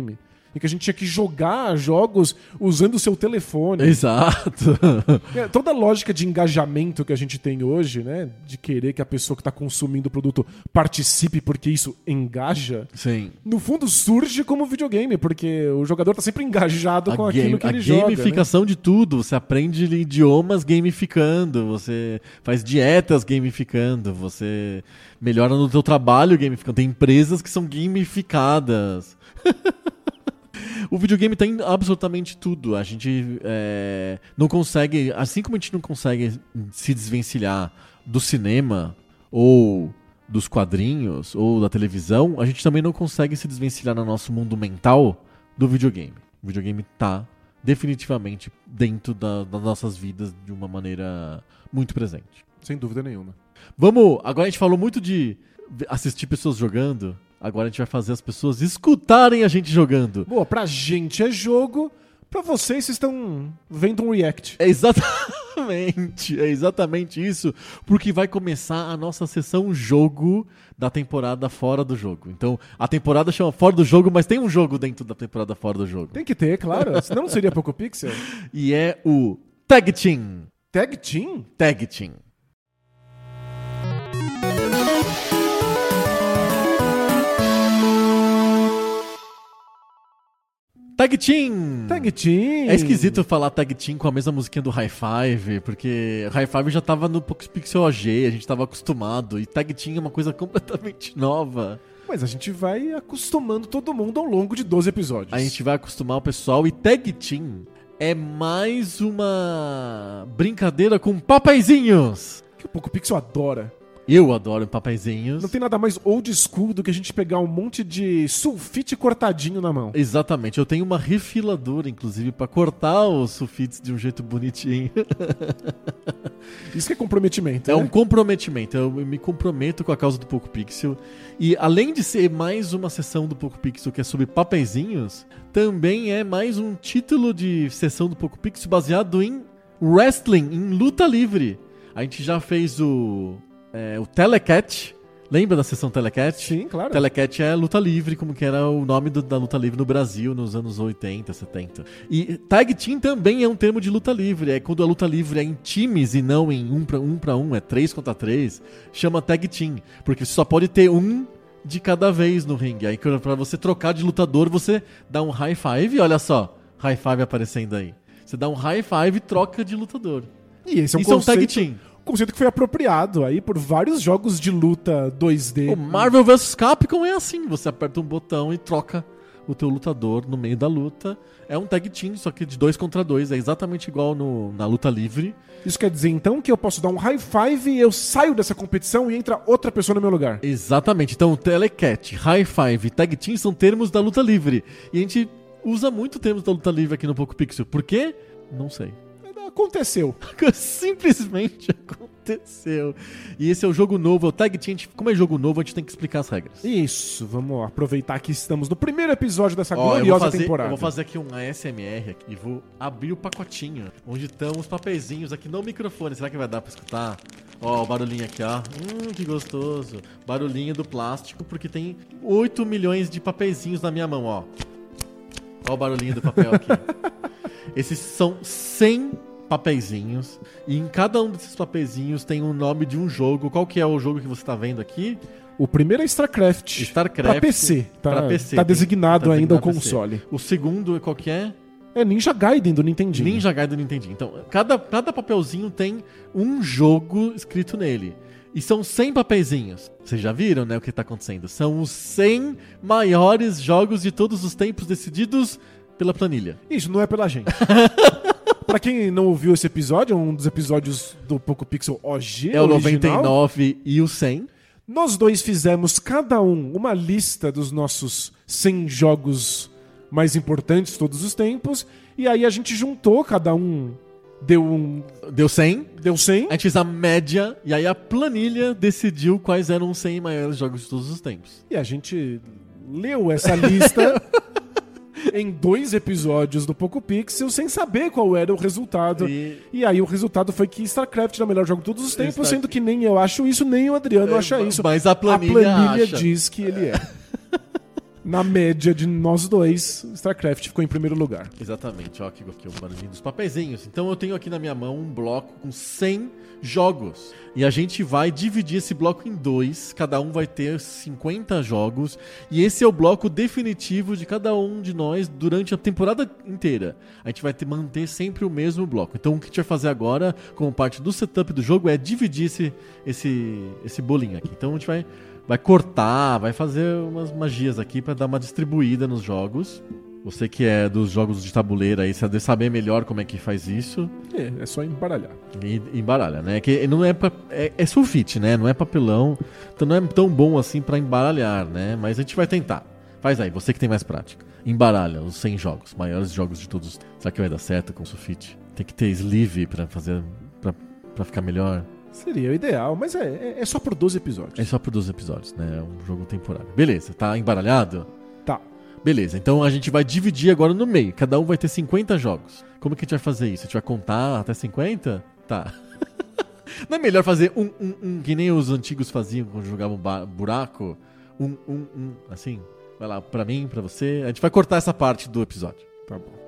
em que a gente tinha que jogar jogos usando o seu telefone. Exato. É, toda a lógica de engajamento que a gente tem hoje, né? De querer que a pessoa que está consumindo o produto participe porque isso engaja. Sim. No fundo surge como videogame, porque o jogador está sempre engajado A com game- aquilo que a ele joga. Né? gamificação de tudo. Você aprende idiomas gamificando, você faz dietas gamificando, você melhora no seu trabalho gamificando. Tem empresas que são gamificadas. O videogame tem absolutamente tudo. A gente é, não consegue, assim como a gente não consegue se desvencilhar do cinema ou dos quadrinhos ou da televisão, a gente também não consegue se desvencilhar no nosso mundo mental do videogame. O videogame tá definitivamente dentro da- das nossas vidas de uma maneira muito presente. Sem dúvida nenhuma. Vamos, agora a gente falou muito de assistir pessoas jogando, agora a gente vai fazer as pessoas escutarem a gente jogando. Boa, pra gente é jogo, pra vocês vocês estão vendo um react. É exatamente, é exatamente isso, porque vai começar a nossa sessão jogo da temporada Fora do Jogo. Então, a temporada chama Fora do Jogo, mas tem um jogo dentro da temporada Fora do Jogo. Tem que ter, claro, senão não seria Poco Pixel. E é o Tag Team. Tag Team? Tag Team. Tag Team! Tag Team! É esquisito falar Tag Team com a mesma musiquinha do High Five, porque High Five já tava no Pixel O G, a gente tava acostumado, e Tag Team é uma coisa completamente nova. Mas a gente vai acostumando todo mundo ao longo de doze episódios. A gente vai acostumar o pessoal, e Tag Team é mais uma brincadeira com papeizinhos. Que o Poco Pixel adora. Eu adoro papeizinhos. Não tem nada mais old school do que a gente pegar um monte de sulfite cortadinho na mão. Exatamente, eu tenho uma refiladora, inclusive, pra cortar os sulfites de um jeito bonitinho. Isso que é comprometimento, É né? um comprometimento, eu me comprometo com a causa do Poco Pixel. E além de ser mais uma sessão do Poco Pixel que é sobre papeizinhos, também é mais um título de sessão do Poco Pixel baseado em wrestling, em luta livre. A gente já fez o, é, o Telecat. Lembra da sessão Telecat? Sim, claro. Telecat é luta livre, como que era o nome do- da luta livre no Brasil nos anos oitenta, setenta. E Tag Team também é um termo de luta livre. É quando a luta livre é em times e não em um pra um, pra um é três contra três. Chama Tag Team. Porque você só pode ter um de cada vez no ringue. Aí pra você trocar de lutador, você dá um high five. Olha só, high five aparecendo aí. Você dá um high five e troca de lutador. E esse é um Isso é um conceito, Tag Team. conceito que foi apropriado aí por vários jogos de luta dois D. O Marvel versus. Capcom é assim, você aperta um botão e troca o teu lutador no meio da luta. É um tag team, só que de dois contra dois, é exatamente igual no, na luta livre. Isso quer dizer então que eu posso dar um high five e eu saio dessa competição e entra outra pessoa no meu lugar. Exatamente, então Telecat, High Five e Tag Team são termos da luta livre. E a gente usa muito termos da luta livre aqui no Poco Pixel. Por quê? Não sei. Aconteceu. Simplesmente aconteceu. E esse é o jogo novo, é o Tag Team. Como é jogo novo, a gente tem que explicar as regras. Isso, vamos aproveitar que estamos no primeiro episódio dessa Ó, eu, vou gloriosa fazer, temporada. eu vou fazer aqui um A S M R aqui, e vou abrir o pacotinho, onde estão os papeizinhos aqui no microfone. Será que vai dar pra escutar? Ó, o barulhinho aqui, ó. Hum, que gostoso. Barulhinho do plástico, porque tem oito milhões de papeizinhos na minha mão, ó. Ó o barulhinho do papel aqui. Esses são cem papeizinhos, e em cada um desses papeizinhos tem o nome de um jogo. Qual que é o jogo que você tá vendo aqui? O primeiro é StarCraft. StarCraft. Pra P C. Tá, Pra P C, tá tem- designado tá ainda o designado P C. console. O segundo, qual que é? É Ninja Gaiden do Nintendinho. Ninja Gaiden do Nintendinho. Então, cada, cada papelzinho tem um jogo escrito nele. E são cem papeizinhos. Vocês já viram, né, o que tá acontecendo? São os cem maiores jogos de todos os tempos decididos pela planilha. Isso, não é pela gente. Pra quem não ouviu esse episódio, é um dos episódios do Poco Pixel O G. É o original. noventa e nove e o cem. Nós dois fizemos, cada um, uma lista dos nossos cem jogos mais importantes de todos os tempos. E aí a gente juntou, cada um deu um. Deu cem. Deu cem. A gente fez a média e aí a planilha decidiu quais eram os cem maiores jogos de todos os tempos. E a gente leu essa lista em dois episódios do Poco Pixel sem saber qual era o resultado. E- E aí o resultado foi que StarCraft era o melhor jogo de todos os tempos, Star- sendo que nem eu acho isso, nem o Adriano É, acha isso. mas a planilha acha. diz que ele é. Na média de nós dois, StarCraft ficou em primeiro lugar. Exatamente, ó, aqui, aqui o barulhinho dos papeizinhos. Então eu tenho aqui na minha mão um bloco com cem jogos. E a gente vai dividir esse bloco em dois, cada um vai ter cinquenta jogos. E esse é o bloco definitivo de cada um de nós durante a temporada inteira. A gente vai ter, manter sempre o mesmo bloco. Então o que a gente vai fazer agora, como parte do setup do jogo, é dividir esse, esse, esse bolinho aqui. Então a gente vai... Vai cortar, vai fazer umas magias aqui pra dar uma distribuída nos jogos. Você que é dos jogos de tabuleiro aí, você deve saber melhor como é que faz isso. É, é só embaralhar. E embaralha, né? Que não é, pra, é, é sulfite, né? Não é papelão. Então não é tão bom assim pra embaralhar, né? Mas a gente vai tentar. Faz aí, você que tem mais prática. Embaralha os cem jogos, maiores jogos de todos. Será que vai dar certo com sulfite? Tem que ter sleeve pra fazer, pra, pra ficar melhor. Seria o ideal, mas é, é, é só por doze episódios. É só por doze episódios, né? É um jogo temporário. Beleza, tá embaralhado? Tá. Beleza, então a gente vai dividir agora no meio. Cada um vai ter cinquenta jogos. Como que a gente vai fazer isso? A gente vai contar até cinquenta? Tá. Não é melhor fazer um, um, um, que nem os antigos faziam quando jogavam buraco? Um, um, um, assim? Vai lá, pra mim, pra você. A gente vai cortar essa parte do episódio. Tá bom.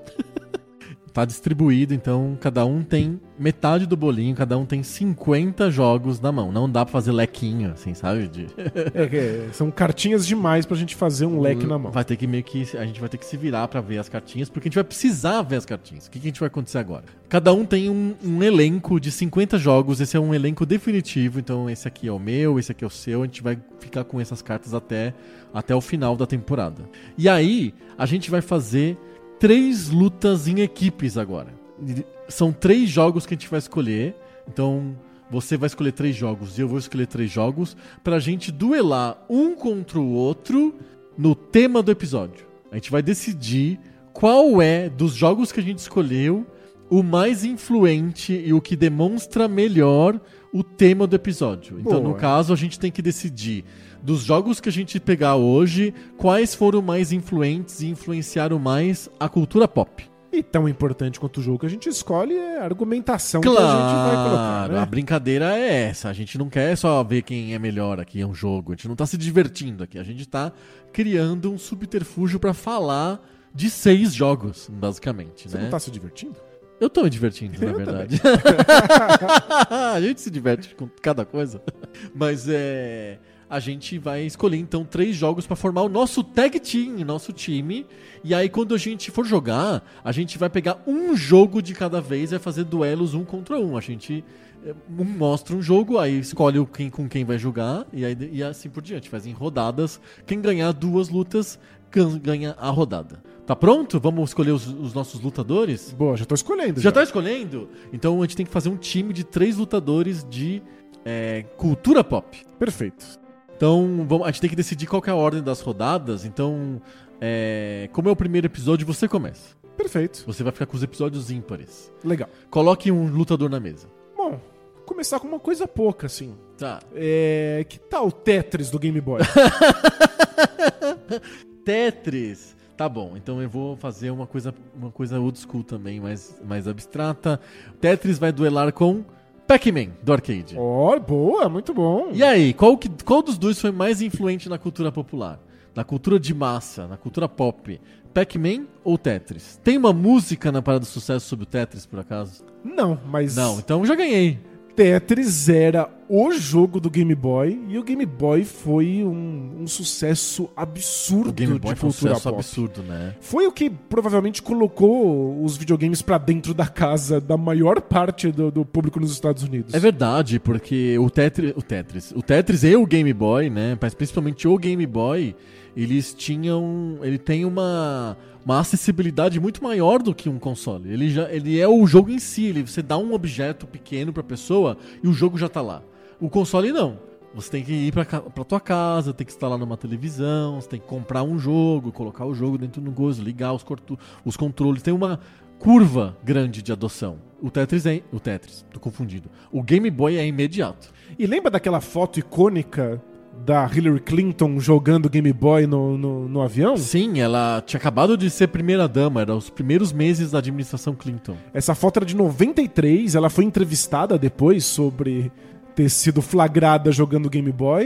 Tá distribuído, então cada um tem metade do bolinho, cada um tem cinquenta jogos na mão. Não dá pra fazer lequinho, assim, sabe? De... é, é, são cartinhas demais pra gente fazer um leque na mão. Vai ter que meio que... A gente vai ter que se virar pra ver as cartinhas, porque a gente vai precisar ver as cartinhas. O que, que a gente vai acontecer agora? Cada um tem um, um elenco de cinquenta jogos, esse é um elenco definitivo, então esse aqui é o meu, esse aqui é o seu, a gente vai ficar com essas cartas até, até o final da temporada. E aí, a gente vai fazer... três lutas em equipes agora. São três jogos que a gente vai escolher. Então, você vai escolher três jogos e eu vou escolher três jogos pra gente duelar um contra o outro no tema do episódio. A gente vai decidir qual é, dos jogos que a gente escolheu, o mais influente e o que demonstra melhor o tema do episódio. Então, Boa. No caso, a gente tem que decidir dos jogos que a gente pegar hoje, quais foram mais influentes e influenciaram mais a cultura pop. E tão importante quanto o jogo que a gente escolhe é a argumentação Claro, que a gente vai colocar, né? A brincadeira é essa. A gente não quer só ver quem é melhor aqui em um jogo. A gente não tá se divertindo aqui. A gente tá criando um subterfúgio pra falar de seis jogos, basicamente. Você né? não tá se divertindo? Eu tô me divertindo, na Eu verdade. A gente se diverte com cada coisa. Mas é... A gente vai escolher, então, três jogos pra formar o nosso tag team, nosso time. E aí, quando a gente for jogar, a gente vai pegar um jogo de cada vez e vai fazer duelos um contra um. A gente um mostra um jogo, aí escolhe o quem, com quem vai jogar e, aí, e assim por diante. Faz em rodadas. Quem ganhar duas lutas, ganha a rodada. Tá pronto? Vamos escolher os, os nossos lutadores? Boa, já tô escolhendo. Já, já tá escolhendo? Então, a gente tem que fazer um time de três lutadores de é, cultura pop. Perfeito. Então, vamos, a gente tem que decidir qual que é a ordem das rodadas. Então, é, como é o primeiro episódio, você começa. Perfeito. Você vai ficar com os episódios ímpares. Legal. Coloque um lutador na mesa. Bom, vou começar com uma coisa pouca, assim. Tá. É, que tal o Tetris do Game Boy? Tetris. Tá bom, então eu vou fazer uma coisa, uma coisa old school também, mais, mais abstrata. Tetris vai duelar com... Pac-Man, do arcade. Ó, oh, boa, muito bom. E aí, qual, que, qual dos dois foi mais influente na cultura popular? Na cultura de massa, na cultura pop? Pac-Man ou Tetris? Tem uma música na Parada do Sucesso sobre o Tetris, por acaso? Não, mas... Não, então já ganhei. Tetris era o jogo do Game Boy e o Game Boy foi um, um sucesso absurdo o Game Boy de foi um cultura sucesso pop. absurdo, né? Foi o que provavelmente colocou os videogames pra dentro da casa da maior parte do, do público nos Estados Unidos. É verdade, porque o Tetris, o Tetris, o Tetris e o Game Boy, né, mas principalmente o Game Boy, eles tinham, ele tem uma uma acessibilidade muito maior do que um console. Ele já ele é o jogo em si, ele, você dá um objeto pequeno pra pessoa e o jogo já tá lá. O console não. Você tem que ir pra, pra tua casa, tem que instalar numa televisão, você tem que comprar um jogo, colocar o jogo dentro do coisa, ligar os, cortu, os controles. Tem uma curva grande de adoção. O Tetris é... O Tetris, tô confundido. O Game Boy é imediato. E lembra daquela foto icônica da Hillary Clinton jogando Game Boy no, no, no avião? Sim, ela tinha acabado de ser primeira-dama, era os primeiros meses da administração Clinton. Essa foto era de noventa e três, ela foi entrevistada depois sobre ter sido flagrada jogando Game Boy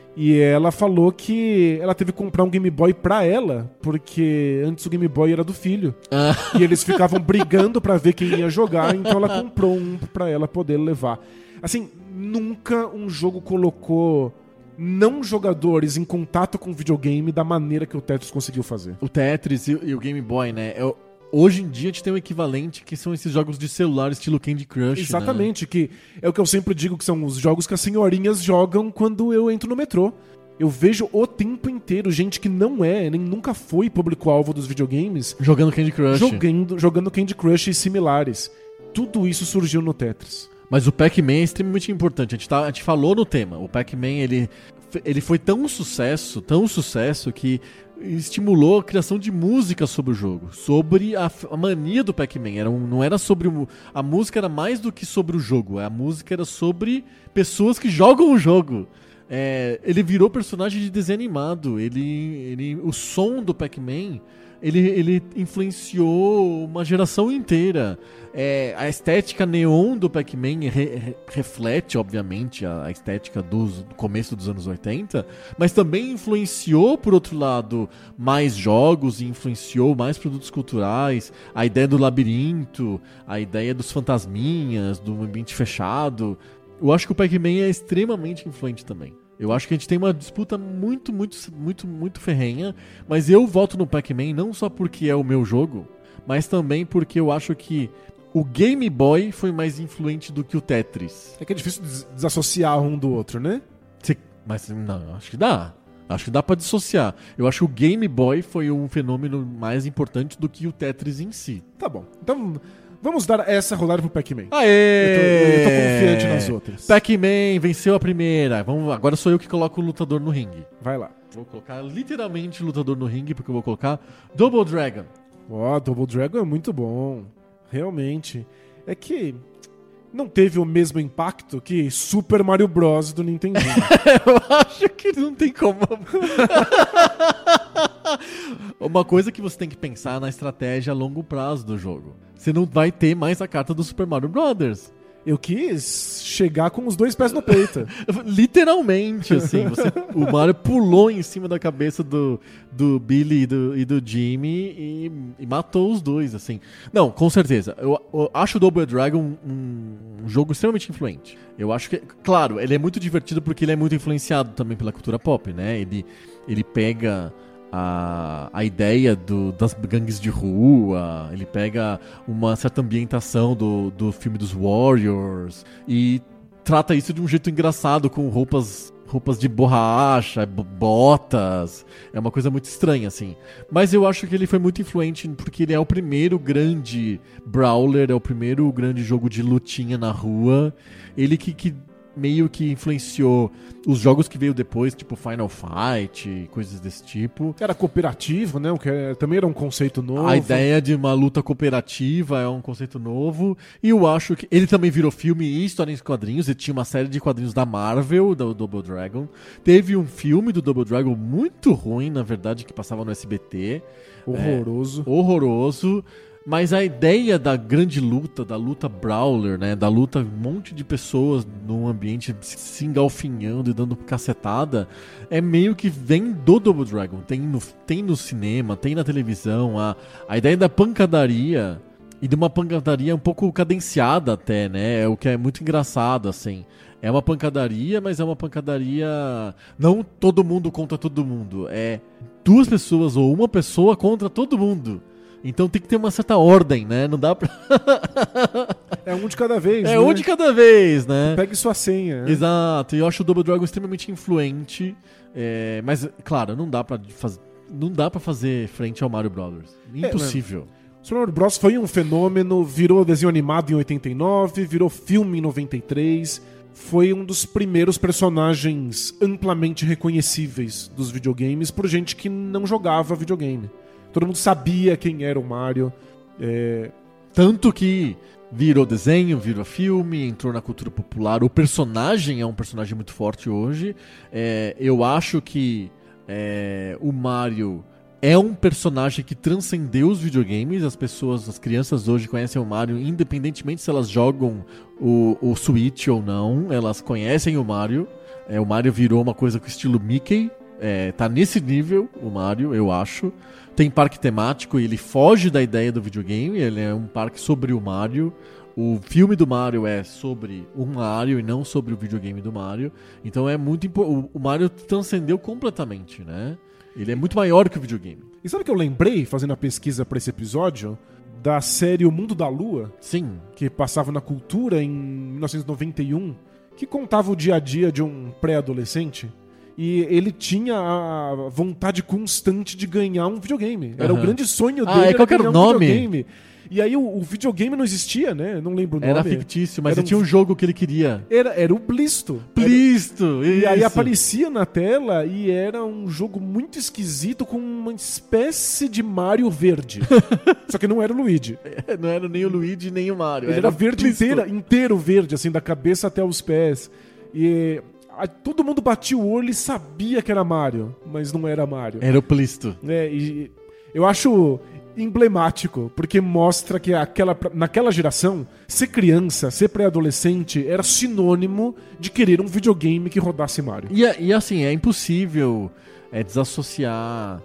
E ela falou que ela teve que comprar um Game Boy pra ela, porque antes o Game Boy era do filho. Ah. E eles ficavam brigando pra ver quem ia jogar, então ela comprou um pra ela poder levar. Assim, nunca um jogo colocou não jogadores em contato com o videogame da maneira que o Tetris conseguiu fazer. O Tetris e, e o Game Boy, né? É, hoje em dia a gente tem um equivalente que são esses jogos de celular estilo Candy Crush. Exatamente, né? Que é o que eu sempre digo que são os jogos que as senhorinhas jogam quando eu entro no metrô. Eu vejo o tempo inteiro gente que não é, nem nunca foi público-alvo dos videogames Jogando Candy Crush. Jogando, jogando Candy Crush e similares. Tudo isso surgiu no Tetris. Mas o Pac-Man é extremamente importante. A gente, tá, a gente falou no tema. O Pac-Man, ele, ele foi tão sucesso, tão sucesso, que estimulou a criação de música sobre o jogo. Sobre a, a mania do Pac-Man. Era um, não era sobre o... A música era mais do que sobre o jogo. A música era sobre pessoas que jogam o jogo. É, ele virou personagem de desenho animado. Ele, ele, o som do Pac-Man, ele, ele influenciou uma geração inteira. É, a estética neon do Pac-Man re, re, reflete, obviamente, a, a estética dos, do começo dos anos oitenta, mas também influenciou, por outro lado, mais jogos e influenciou mais produtos culturais. A ideia do labirinto, a ideia dos fantasminhas, do ambiente fechado. Eu acho que o Pac-Man é extremamente influente também. Eu acho que a gente tem uma disputa muito, muito, muito, muito ferrenha, mas eu voto no Pac-Man não só porque é o meu jogo, mas também porque eu acho que o Game Boy foi mais influente do que o Tetris. É que é difícil des- desassociar um do outro, né? Cê, mas não, acho que dá. Acho que dá pra dissociar. Eu acho que o Game Boy foi um fenômeno mais importante do que o Tetris em si. Tá bom. Então, vamos dar essa rodada pro Pac-Man. Aê! Eu tô, eu tô confiante nas outras. Pac-Man venceu a primeira. Vamos, agora sou eu que coloco o lutador no ringue. Vai lá. Vou colocar literalmente o lutador no ringue, porque eu vou colocar Double Dragon. Ó, oh, Double Dragon é muito bom. Realmente. É que não teve o mesmo impacto que Super Mario Bros. Do Nintendo. Eu acho que não tem como. Uma coisa que você tem que pensar na estratégia a longo prazo do jogo. Você não vai ter mais a carta do Super Mario Brothers. Eu quis chegar com os dois pés no peito. Literalmente, assim. Você, o Mario pulou em cima da cabeça do, do Billy e do, e do Jimmy e, e matou os dois, assim. Não, com certeza. Eu, eu acho o Double Dragon um, um jogo extremamente influente. Eu acho que, claro, ele é muito divertido porque ele é muito influenciado também pela cultura pop, né? Ele, ele pega... A, a ideia do, das gangues de rua, ele pega uma certa ambientação do, do filme dos Warriors e trata isso de um jeito engraçado, com roupas, roupas de borracha, botas. É uma coisa muito estranha, assim. Mas eu acho que ele foi muito influente porque ele é o primeiro grande brawler, é o primeiro grande jogo de lutinha na rua. Ele que... que meio que influenciou os jogos que veio depois, tipo Final Fight e coisas desse tipo. Era cooperativo, né? O que é, também era um conceito novo. A ideia de uma luta cooperativa é um conceito novo. E eu acho que ele também virou filme e história em quadrinhos. Ele tinha uma série de quadrinhos da Marvel, do Double Dragon. Teve um filme do Double Dragon muito ruim, na verdade, que passava no S B T. Horroroso. É, horroroso. Mas a ideia da grande luta, da luta brawler, né? Da luta, um monte de pessoas num ambiente se engalfinhando e dando cacetada, é meio que vem do Double Dragon. Tem no, tem no cinema, tem na televisão. A, a ideia da pancadaria, e de uma pancadaria um pouco cadenciada até, né? É o que é muito engraçado, assim. É uma pancadaria, mas é uma pancadaria... Não todo mundo contra todo mundo. É duas pessoas ou uma pessoa contra todo mundo. Então tem que ter uma certa ordem, né? Não dá pra... É um de cada vez, É né? um de cada vez, né? Pegue sua senha. Né? Exato. E eu acho o Double Dragon extremamente influente. É... Mas, claro, não dá pra fazer... Não dá pra fazer frente ao Mario Brothers. Impossível. É, Super Mario Bros. Foi um fenômeno, virou desenho animado em oitenta e nove, virou filme em noventa e três... Foi um dos primeiros personagens amplamente reconhecíveis dos videogames por gente que não jogava videogame. Todo mundo sabia quem era o Mario. É... Tanto que virou desenho, virou filme, entrou na cultura popular. O personagem é um personagem muito forte hoje. É, eu acho que é, o Mario é um personagem que transcendeu os videogames. As pessoas, as crianças hoje conhecem o Mario, independentemente se elas jogam o, o Switch ou não. Elas conhecem o Mario. É, o Mario virou uma coisa com estilo Mickey. É, tá nesse nível o Mario, eu acho. Tem parque temático e ele foge da ideia do videogame. Ele é um parque sobre o Mario. O filme do Mario é sobre o Mario e não sobre o videogame do Mario. Então é muito importante. O Mario transcendeu completamente, né? Ele é muito maior que o videogame. E sabe o que eu lembrei, fazendo a pesquisa pra esse episódio? Da série O Mundo da Lua. Sim. Que passava na Cultura em mil novecentos e noventa e um. Que contava o dia a dia de um pré-adolescente. E ele tinha a vontade constante de ganhar um videogame. Era uhum. o grande sonho dele, ah, é, era qual que era ganhar o nome? um videogame. E aí o, o videogame não existia, né? Não lembro o nome. Era fictício, mas era um... tinha um jogo que ele queria. Era, era o Blisto. Blisto, era... isso. E aí aparecia na tela e era um jogo muito esquisito com uma espécie de Mario verde. Só que não era o Luigi. É, não era nem o Luigi, nem o Mario. Ele era, era verde inteira, inteiro verde, assim, da cabeça até os pés. E... todo mundo batia o olho e sabia que era Mario, mas não era Mario. Era o Plisto. É, e eu acho emblemático, porque mostra que aquela, naquela geração, ser criança, ser pré-adolescente, era sinônimo de querer um videogame que rodasse Mario. E, e assim, é impossível é, desassociar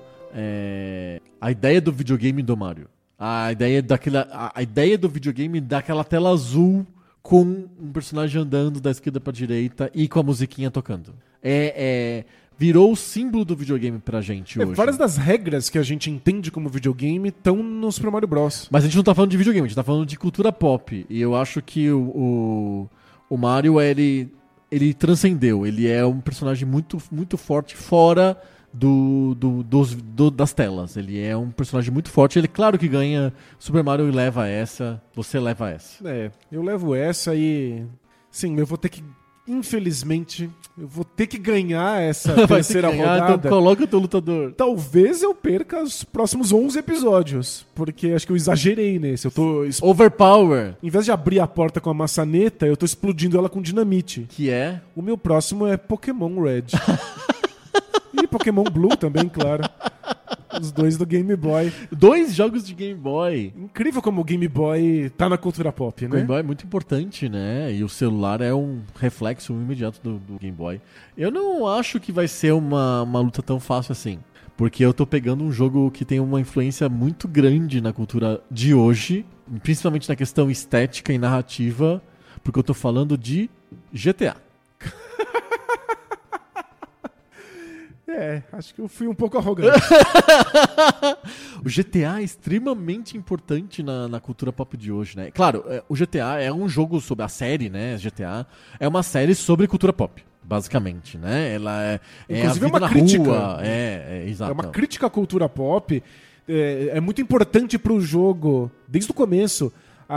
é, a ideia do videogame do Mario. A ideia, daquela, a, a ideia do videogame daquela tela azul com um personagem andando da esquerda pra direita e com a musiquinha tocando. É, é, virou o símbolo do videogame pra gente é, hoje. Várias das regras que a gente entende como videogame estão no Super Mario Bros. Mas a gente não tá falando de videogame, a gente tá falando de cultura pop. E eu acho que o, o, o Mario, ele, ele transcendeu. Ele é um personagem muito, muito forte fora... Do, do, dos, do, das telas. Ele é um personagem muito forte. Ele, claro que ganha Super Mario e leva essa. Você leva essa. É, eu levo essa e... Sim, eu vou ter que... Infelizmente, eu vou ter que ganhar essa terceira ganhar, rodada. Então coloca o teu lutador. Talvez eu perca os próximos onze episódios. Porque acho que eu exagerei nesse. Eu tô... Overpower. Em vez de abrir a porta com a maçaneta, eu tô explodindo ela com dinamite. Que é? O meu próximo é Pokémon Red. E Pokémon Blue também, claro. Os dois do Game Boy. Dois jogos de Game Boy. Incrível como o Game Boy tá na cultura pop, né? O Game Boy é muito importante, né? E o celular é um reflexo imediato do, do Game Boy. Eu não acho que vai ser uma, uma luta tão fácil assim. Porque eu tô pegando um jogo que tem uma influência muito grande na cultura de hoje. Principalmente na questão estética e narrativa. Porque eu tô falando de G T A. É, acho que eu fui um pouco arrogante. O G T A é extremamente importante na, na cultura pop de hoje, né? Claro, é, o G T A é um jogo sobre a série, né? G T A é uma série sobre cultura pop, basicamente, né? Ela é, é Inclusive a vida é uma na crítica. rua, é, é, exato. É uma crítica à cultura pop. É, é muito importante pro jogo, desde o começo,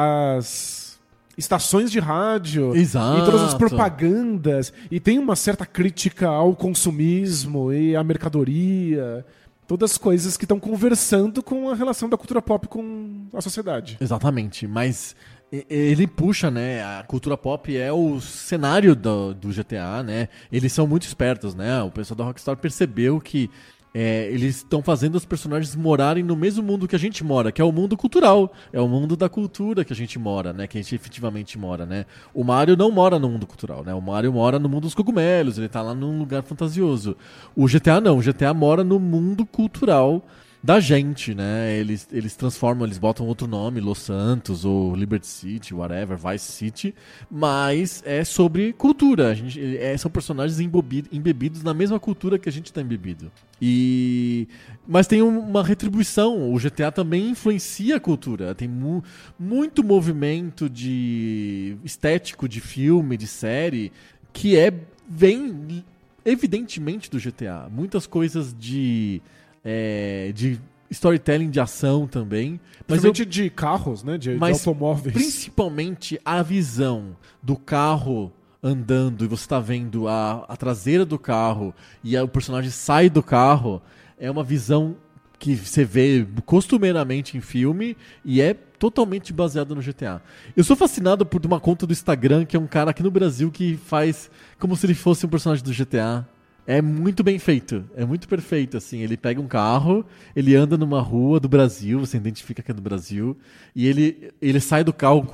as estações de rádio, exato. E todas as propagandas, e tem uma certa crítica ao consumismo e à mercadoria, todas as coisas que estão conversando com a relação da cultura pop com a sociedade. Exatamente, mas ele puxa, né, a cultura pop é o cenário do, do G T A, né, eles são muito espertos, né, o pessoal da Rockstar percebeu que É, eles estão fazendo os personagens morarem no mesmo mundo que a gente mora, que é o mundo cultural, é o mundo da cultura que a gente mora, né, que a gente efetivamente mora, né. O Mario não mora no mundo cultural, né, o Mario mora no mundo dos cogumelos, ele tá lá num lugar fantasioso. O G T A não, o G T A mora no mundo cultural da gente, né, eles, eles transformam, eles botam outro nome, Los Santos ou Liberty City, whatever, Vice City, mas é sobre cultura, a gente, é, são personagens embebidos, embebidos na mesma cultura que a gente tá embebido. E... Mas tem uma retribuição, o G T A também influencia a cultura, tem mu- muito movimento de estético de filme, de série, que é, vem evidentemente do G T A, muitas coisas de... É, de storytelling de ação também. Mas eu, de carros, né? De, mas de automóveis. Principalmente a visão do carro andando e você tá vendo a, a traseira do carro e a, o personagem sai do carro. É uma visão que você vê costumeiramente em filme e é totalmente baseado no G T A. Eu sou fascinado por uma conta do Instagram que é um cara aqui no Brasil que faz como se ele fosse um personagem do G T A. É muito bem feito, é muito perfeito, assim, ele pega um carro, ele anda numa rua do Brasil, você identifica que é do Brasil, e ele, ele sai do carro com,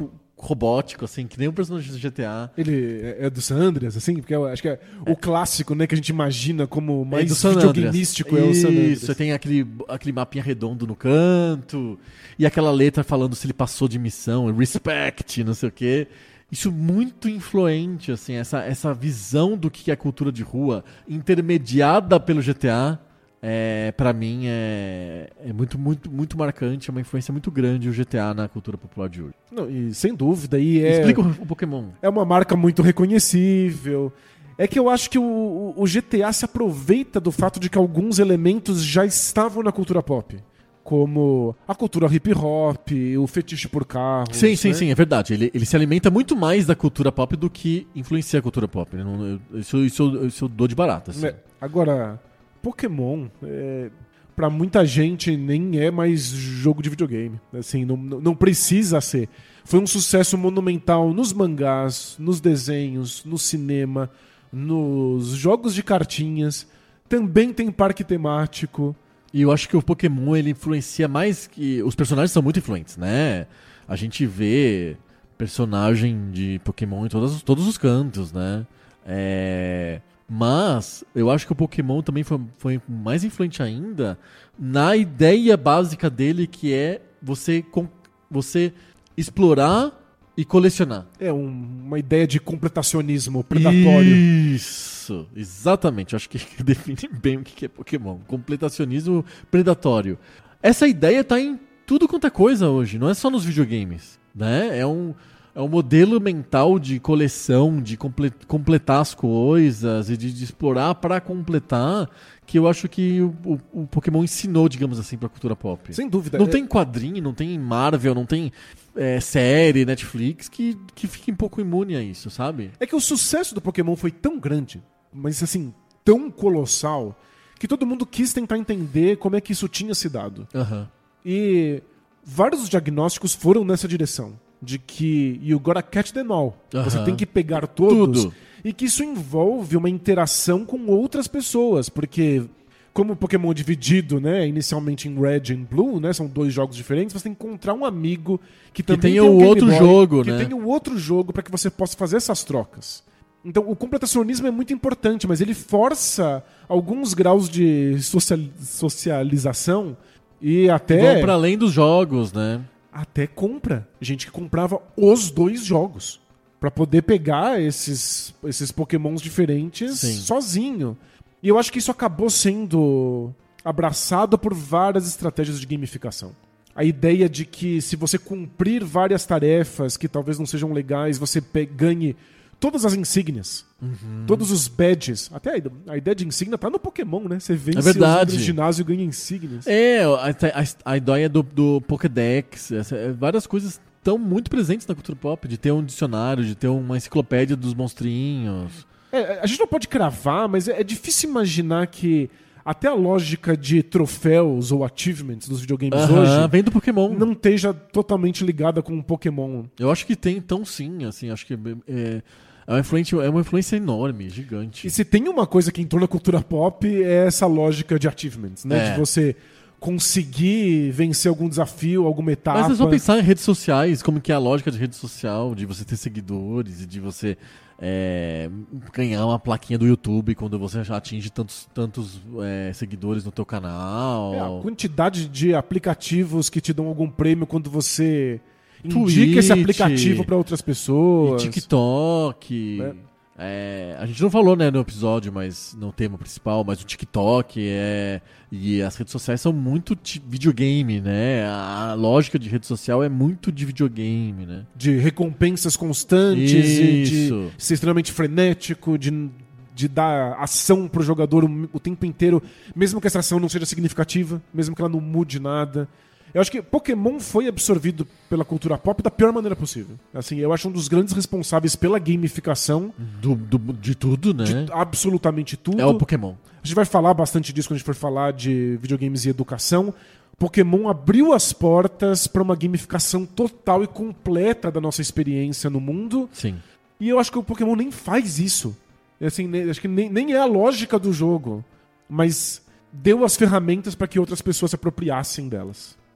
robótico, assim, que nem o personagem do G T A. Ele é do San Andreas, assim? Porque eu acho que é o clássico, né, que a gente imagina como mais é do San videogameístico é o San Andreas. Isso, tem aquele, aquele mapinha redondo no canto, e aquela letra falando se ele passou de missão, respect, não sei o quê. Isso muito influente, assim, essa, essa visão do que é cultura de rua, intermediada pelo G T A. É, pra mim é, é muito, muito, muito marcante, é uma influência muito grande o G T A na cultura popular de hoje. Não, e sem dúvida, e é... Explica o, o Pokémon. É uma marca muito reconhecível. É que eu acho que o, o G T A se aproveita do fato de que alguns elementos já estavam na cultura pop. Como a cultura hip hop, o fetiche por carros. Sim, sim, né? sim, é verdade. Ele, ele se alimenta muito mais da cultura pop do que influencia a cultura pop. Ele não, eu, isso, isso, isso eu dou de barato. Assim. É, agora... Pokémon, é, pra muita gente, nem é mais jogo de videogame. Assim, não, não precisa ser. Foi um sucesso monumental nos mangás, nos desenhos, no cinema, nos jogos de cartinhas. Também tem parque temático. E eu acho que o Pokémon ele influencia mais que... Os personagens são muito influentes, né? A gente vê personagem de Pokémon em todos, todos os cantos, né? É... Mas eu acho que o Pokémon também foi, foi mais influente ainda na ideia básica dele, que é você, com, você explorar e colecionar. É um, uma ideia de completacionismo predatório. Isso, exatamente. Eu acho que define bem o que é Pokémon. Completacionismo predatório. Essa ideia tá em tudo quanto é coisa hoje, não é só nos videogames, né? É um... É um modelo mental de coleção, de comple- completar as coisas e de, de explorar para completar, que eu acho que o, o, o Pokémon ensinou, digamos assim, pra cultura pop. Sem dúvida. Não é... tem quadrinho, não tem Marvel, não tem é, série, Netflix, que, que fique um pouco imune a isso, sabe? É que o sucesso do Pokémon foi tão grande, mas assim, tão colossal, que todo mundo quis tentar entender como é que isso tinha se dado. Uhum. E vários diagnósticos foram nessa direção. De que you gotta catch them all. Uhum. Você tem que pegar todos. Tudo. E que isso envolve uma interação com outras pessoas. Porque, como o Pokémon é dividido, né, inicialmente em Red e Blue, né, são dois jogos diferentes, você tem que encontrar um amigo que também tem tem o um Game outro Boy, jogo, que né? tem o outro jogo para que você possa fazer essas trocas. Então, o completacionismo é muito importante, mas ele força alguns graus de social- socialização e até... Vão para além dos jogos, né? Até compra. Gente que comprava os dois jogos pra poder pegar esses, esses Pokémons diferentes Sim. sozinho. E eu acho que isso acabou sendo abraçado por várias estratégias de gamificação. A ideia de que se você cumprir várias tarefas que talvez não sejam legais, você pe- ganhe todas as insígnias, uhum. todos os badges. Até a, a ideia de insígnia tá no Pokémon, né? Você vence é verdade. no ginásio e ganha insígnias. É, a, a, a ideia do, do Pokédex, essa, várias coisas estão muito presentes na cultura pop, de ter um dicionário, de ter uma enciclopédia dos monstrinhos. É, a gente não pode cravar, mas é, é difícil imaginar que até a lógica de troféus ou achievements dos videogames Aham, hoje vem do Pokémon. não esteja totalmente ligada com o Pokémon. Eu acho que tem, então sim, assim, acho que é, é, uma influência, é uma influência enorme, gigante. E se tem uma coisa que entrou na cultura pop é essa lógica de achievements, né? É. De você conseguir vencer algum desafio, alguma etapa. Mas é só pensar em redes sociais, como que é a lógica de rede social, de você ter seguidores e de você é, ganhar uma plaquinha do YouTube quando você já atinge tantos, tantos é, seguidores no teu canal. É, a quantidade de aplicativos que te dão algum prêmio quando você indica Twitch, esse aplicativo para outras pessoas. E TikTok. É. É, a gente não falou, né, no episódio, mas no tema principal, mas o TikTok é, e as redes sociais são muito t- videogame, né? A lógica de rede social é muito de videogame, né? De recompensas constantes e de Isso. ser extremamente frenético, de, de dar ação pro jogador o, o tempo inteiro, mesmo que essa ação não seja significativa, mesmo que ela não mude nada. Eu acho que Pokémon foi absorvido pela cultura pop da pior maneira possível. Assim, eu acho um dos grandes responsáveis pela gamificação Do, do- de tudo, né? de absolutamente tudo. É o Pokémon. A gente vai falar bastante disso quando a gente for falar de videogames e educação. Pokémon abriu as portas para uma gamificação total e completa da nossa experiência no mundo. Sim. E eu acho que o Pokémon nem faz isso. Assim, nem, acho que nem, nem é a lógica do jogo. Mas deu as ferramentas para que outras pessoas se apropriassem delas.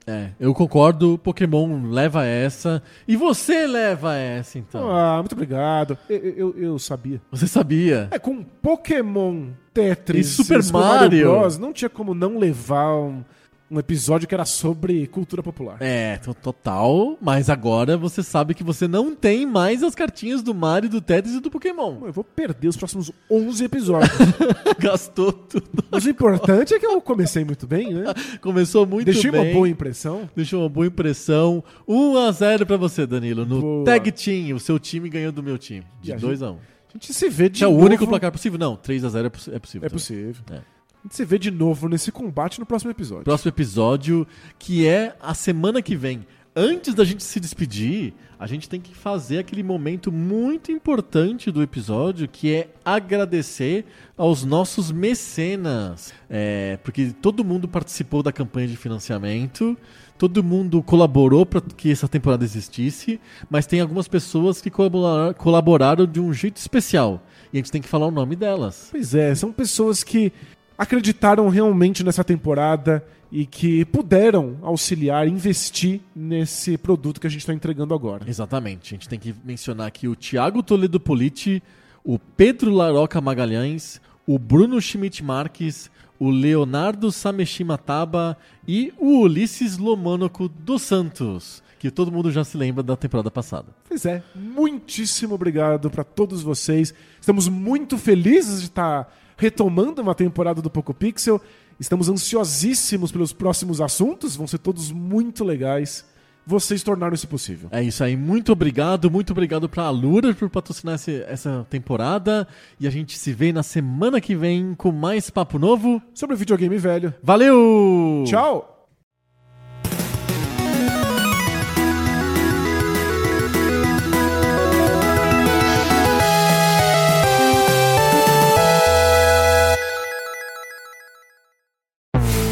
É, eu concordo, Pokémon leva essa. E você leva essa, então. Ah, muito obrigado. Eu, eu, eu sabia. Você sabia? É, com Pokémon, Tetris E Super Super Mario. Bros, não tinha como não levar um, um episódio que era sobre cultura popular. É, to- total. Mas agora você sabe que você não tem mais as cartinhas do Mario, do Tetris e do Pokémon. Eu vou perder os próximos onze episódios. Gastou tudo. Mas o importante é que eu comecei muito bem, né? Começou muito Deixei bem. uma boa impressão. Deixou uma boa impressão. um a zero pra você, Danilo. No Boa. Tag Team, o seu time ganhou do meu time. E De a dois a um. A gente se vê de É o novo... único placar possível? Não, três a zero é, possi- é possível. É também. possível. É. A gente se vê de novo nesse combate no próximo episódio. Próximo episódio, que é a semana que vem. Antes da gente se despedir, a gente tem que fazer aquele momento muito importante do episódio, que é agradecer aos nossos mecenas. É, porque todo mundo participou da campanha de financiamento, todo mundo colaborou para que essa temporada existisse, mas tem algumas pessoas que colaboraram, colaboraram de um jeito especial. E a gente tem que falar o nome delas. Pois é, são pessoas que acreditaram realmente nessa temporada e que puderam auxiliar, investir nesse produto que a gente está entregando agora. Exatamente. A gente tem que mencionar aqui o Thiago Toledo Politi, o Pedro Laroca Magalhães, o Bruno Schmidt Marques, o Leonardo Sameshima Taba e o Ulisses Lomânoco dos Santos, que todo mundo já se lembra da temporada passada. Pois é, muitíssimo obrigado para todos vocês. Estamos muito felizes de estar retomando uma temporada do Poco Pixel. Estamos ansiosíssimos pelos próximos assuntos, vão ser todos muito legais. Vocês tornaram isso possível. É isso aí, muito obrigado, muito obrigado pra Alura por patrocinar esse, essa temporada. E a gente se vê na semana que vem com mais papo novo. Sobre o videogame velho. Valeu! Tchau!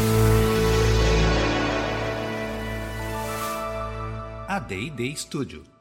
A D e D Studio.